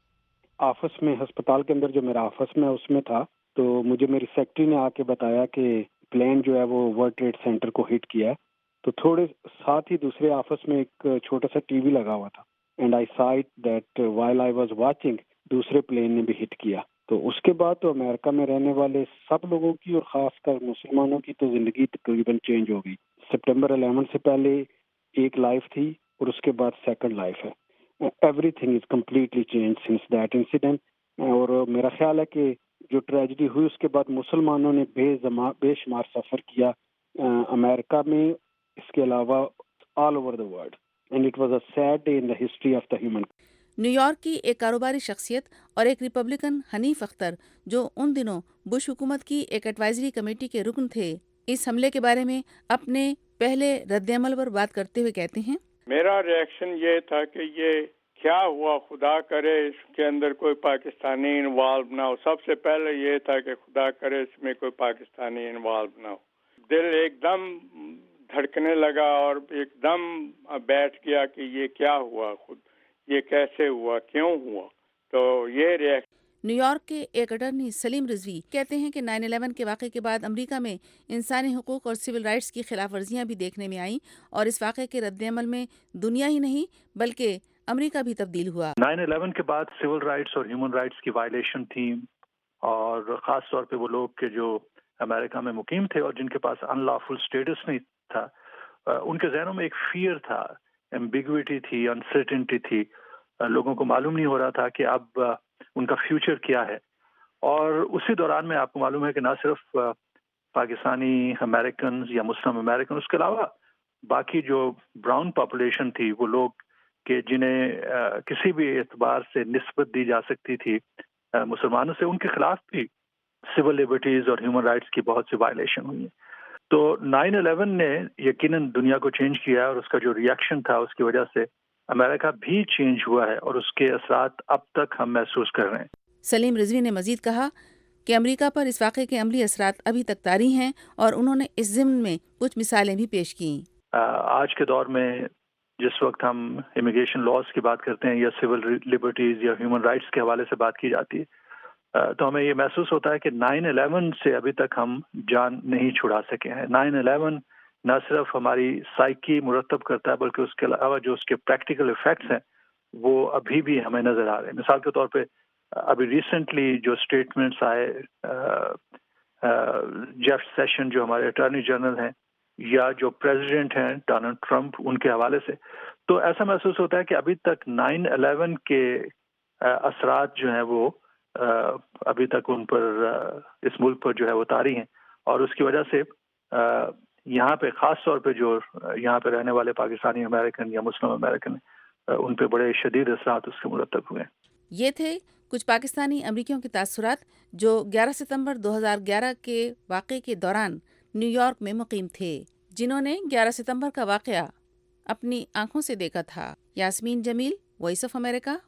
آفس میں ہسپتال کے اندر جو میرا آفس میں اس میں تھا، تو مجھے میری سیکٹری نے آ کے بتایا کہ پلین جو ہے وہ ورلڈ ٹریڈ سینٹر کو ہٹ کیا ہے۔ تو تھوڑے ساتھ ہی دوسرے آفس میں ایک چھوٹا سا ٹی وی لگا ہوا تھا، and I saw it that while I was watching دوسرے پلین نے بھی ہٹ کیا۔ تو اس کے بعد تو امریکہ میں رہنے والے سب لوگوں کی اور خاص کر مسلمانوں کی تو زندگی تقریباً چینج ہو گئی۔ سپٹمبر 11 سے پہلے ایک لائف تھی اور اس کے بعد سیکنڈ لائف ہے۔ Everything is completely change since that incident. اور میرا خیال ہے کہ جو ٹریجڈی ہوئی اس کے بعد مسلمانوں نے بے شمار سفر کیا امریکہ میں، اس کے علاوہ all over the world, and it was a sad day in the history of the human. New York کی ایک کاروباری شخصیت اور ایک ریپبلکن حنیف اختر، جو ان دنوں بش حکومت کی ایک ایڈوائزری کمیٹی کے رکن تھے، اس حملے کے بارے میں اپنے پہلے رد عمل پر بات کرتے ہوئے کہتے ہیں، میرا ریئیکشن یہ تھا کہ یہ کیا ہوا، خدا کرے اس کے اندر کوئی پاکستانی انوالو نہ ہو۔ سب سے پہلے یہ تھا کہ خدا کرے اس میں کوئی پاکستانی انوالو نہ ہو۔ دل ایک دم دھڑکنے لگا اور ایک دم بیٹھ گیا کہ یہ کیا ہوا، خود یہ کیسے ہوا، کیوں ہوا۔ تو یہ ریئیکشن۔ نیو یارک کے ایک اٹارنی سلیم رضوی کہتے ہیں کہ 9/11 کے واقعے کے بعد امریکہ میں انسانی حقوق اور سول رائٹس کی خلاف ورزیاں بھی دیکھنے میں آئیں، اور اس واقعے کے رد عمل میں دنیا ہی نہیں بلکہ امریکہ بھی تبدیل ہوا۔ 9/11 کے بعد سول رائٹس اور ہیومن رائٹس کی وائلیشن تھی، اور خاص طور پہ وہ لوگ کہ جو امریکہ میں مقیم تھے اور جن کے پاس ان لافل اسٹیٹس نہیں تھا، ان کے ذہنوں میں ایک فیئر تھا، ایمبیگوٹی تھی، انسرٹنٹی تھی۔ لوگوں کو معلوم نہیں ہو رہا تھا کہ اب ان کا فیوچر کیا ہے۔ اور اسی دوران میں آپ کو معلوم ہے کہ نہ صرف پاکستانی امریکنز یا مسلم امریکن، اس کے علاوہ باقی جو براؤن پاپولیشن تھی، وہ لوگ کہ جنہیں کسی بھی اعتبار سے نسبت دی جا سکتی تھی مسلمانوں سے، ان کے خلاف بھی سول لبرٹیز اور ہیومن رائٹس کی بہت سی وائلیشن ہوئی ہیں۔ تو 9/11 نے یقیناً دنیا کو چینج کیا ہے، اور اس کا جو ریئیکشن تھا اس کی وجہ سے امریکہ بھی چینج ہوا ہے، اور اس کے اثرات اب تک ہم محسوس کر رہے ہیں۔ سلیم رضوی نے مزید کہا کہ امریکہ پر اس واقعے کے عملی اثرات ابھی تک طاری ہیں، اور انہوں نے اس ضمن میں کچھ مثالیں بھی پیش کیں۔ آج کے دور میں جس وقت ہم امیگریشن لاز کی بات کرتے ہیں یا سول لبرٹیز یا ہیومن رائٹس کے حوالے سے بات کی جاتی ہے، تو ہمیں یہ محسوس ہوتا ہے کہ 9/11 سے ابھی تک ہم جان نہیں چھڑا سکے ہیں۔ 9/11 نہ صرف ہماری سائیکی مرتب کرتا ہے، بلکہ اس کے علاوہ جو اس کے پریکٹیکل ایفیکٹس ہیں وہ ابھی بھی ہمیں نظر آ رہے ہیں۔ مثال کے طور پہ ابھی ریسنٹلی جو اسٹیٹمنٹس آئے جیف سیشن جو ہمارے اٹارنی جنرل ہیں، یا جو پریزیڈنٹ ہیں ڈونلڈ ٹرمپ، ان کے حوالے سے، تو ایسا محسوس ہوتا ہے کہ ابھی تک 9/11 کے اثرات جو ہیں وہ ابھی تک ان پر اس ملک پر جو ہے وہ طاری ہیں، اور اس کی وجہ سے یہاں پہ خاص طور پہ جو یہاں پہ رہنے والے پاکستانی امریکن یا مسلم امریکن، ان پہ بڑے شدید اثرات اس کے مرتب ہوئے ہیں۔ یہ تھے کچھ پاکستانی امریکیوں کے تاثرات جو 11 ستمبر 2011 کے واقعے کے دوران نیو یارک میں مقیم تھے، جنہوں نے 11 ستمبر کا واقعہ اپنی آنکھوں سے دیکھا تھا۔ Yasmeen Jameel, voice of America,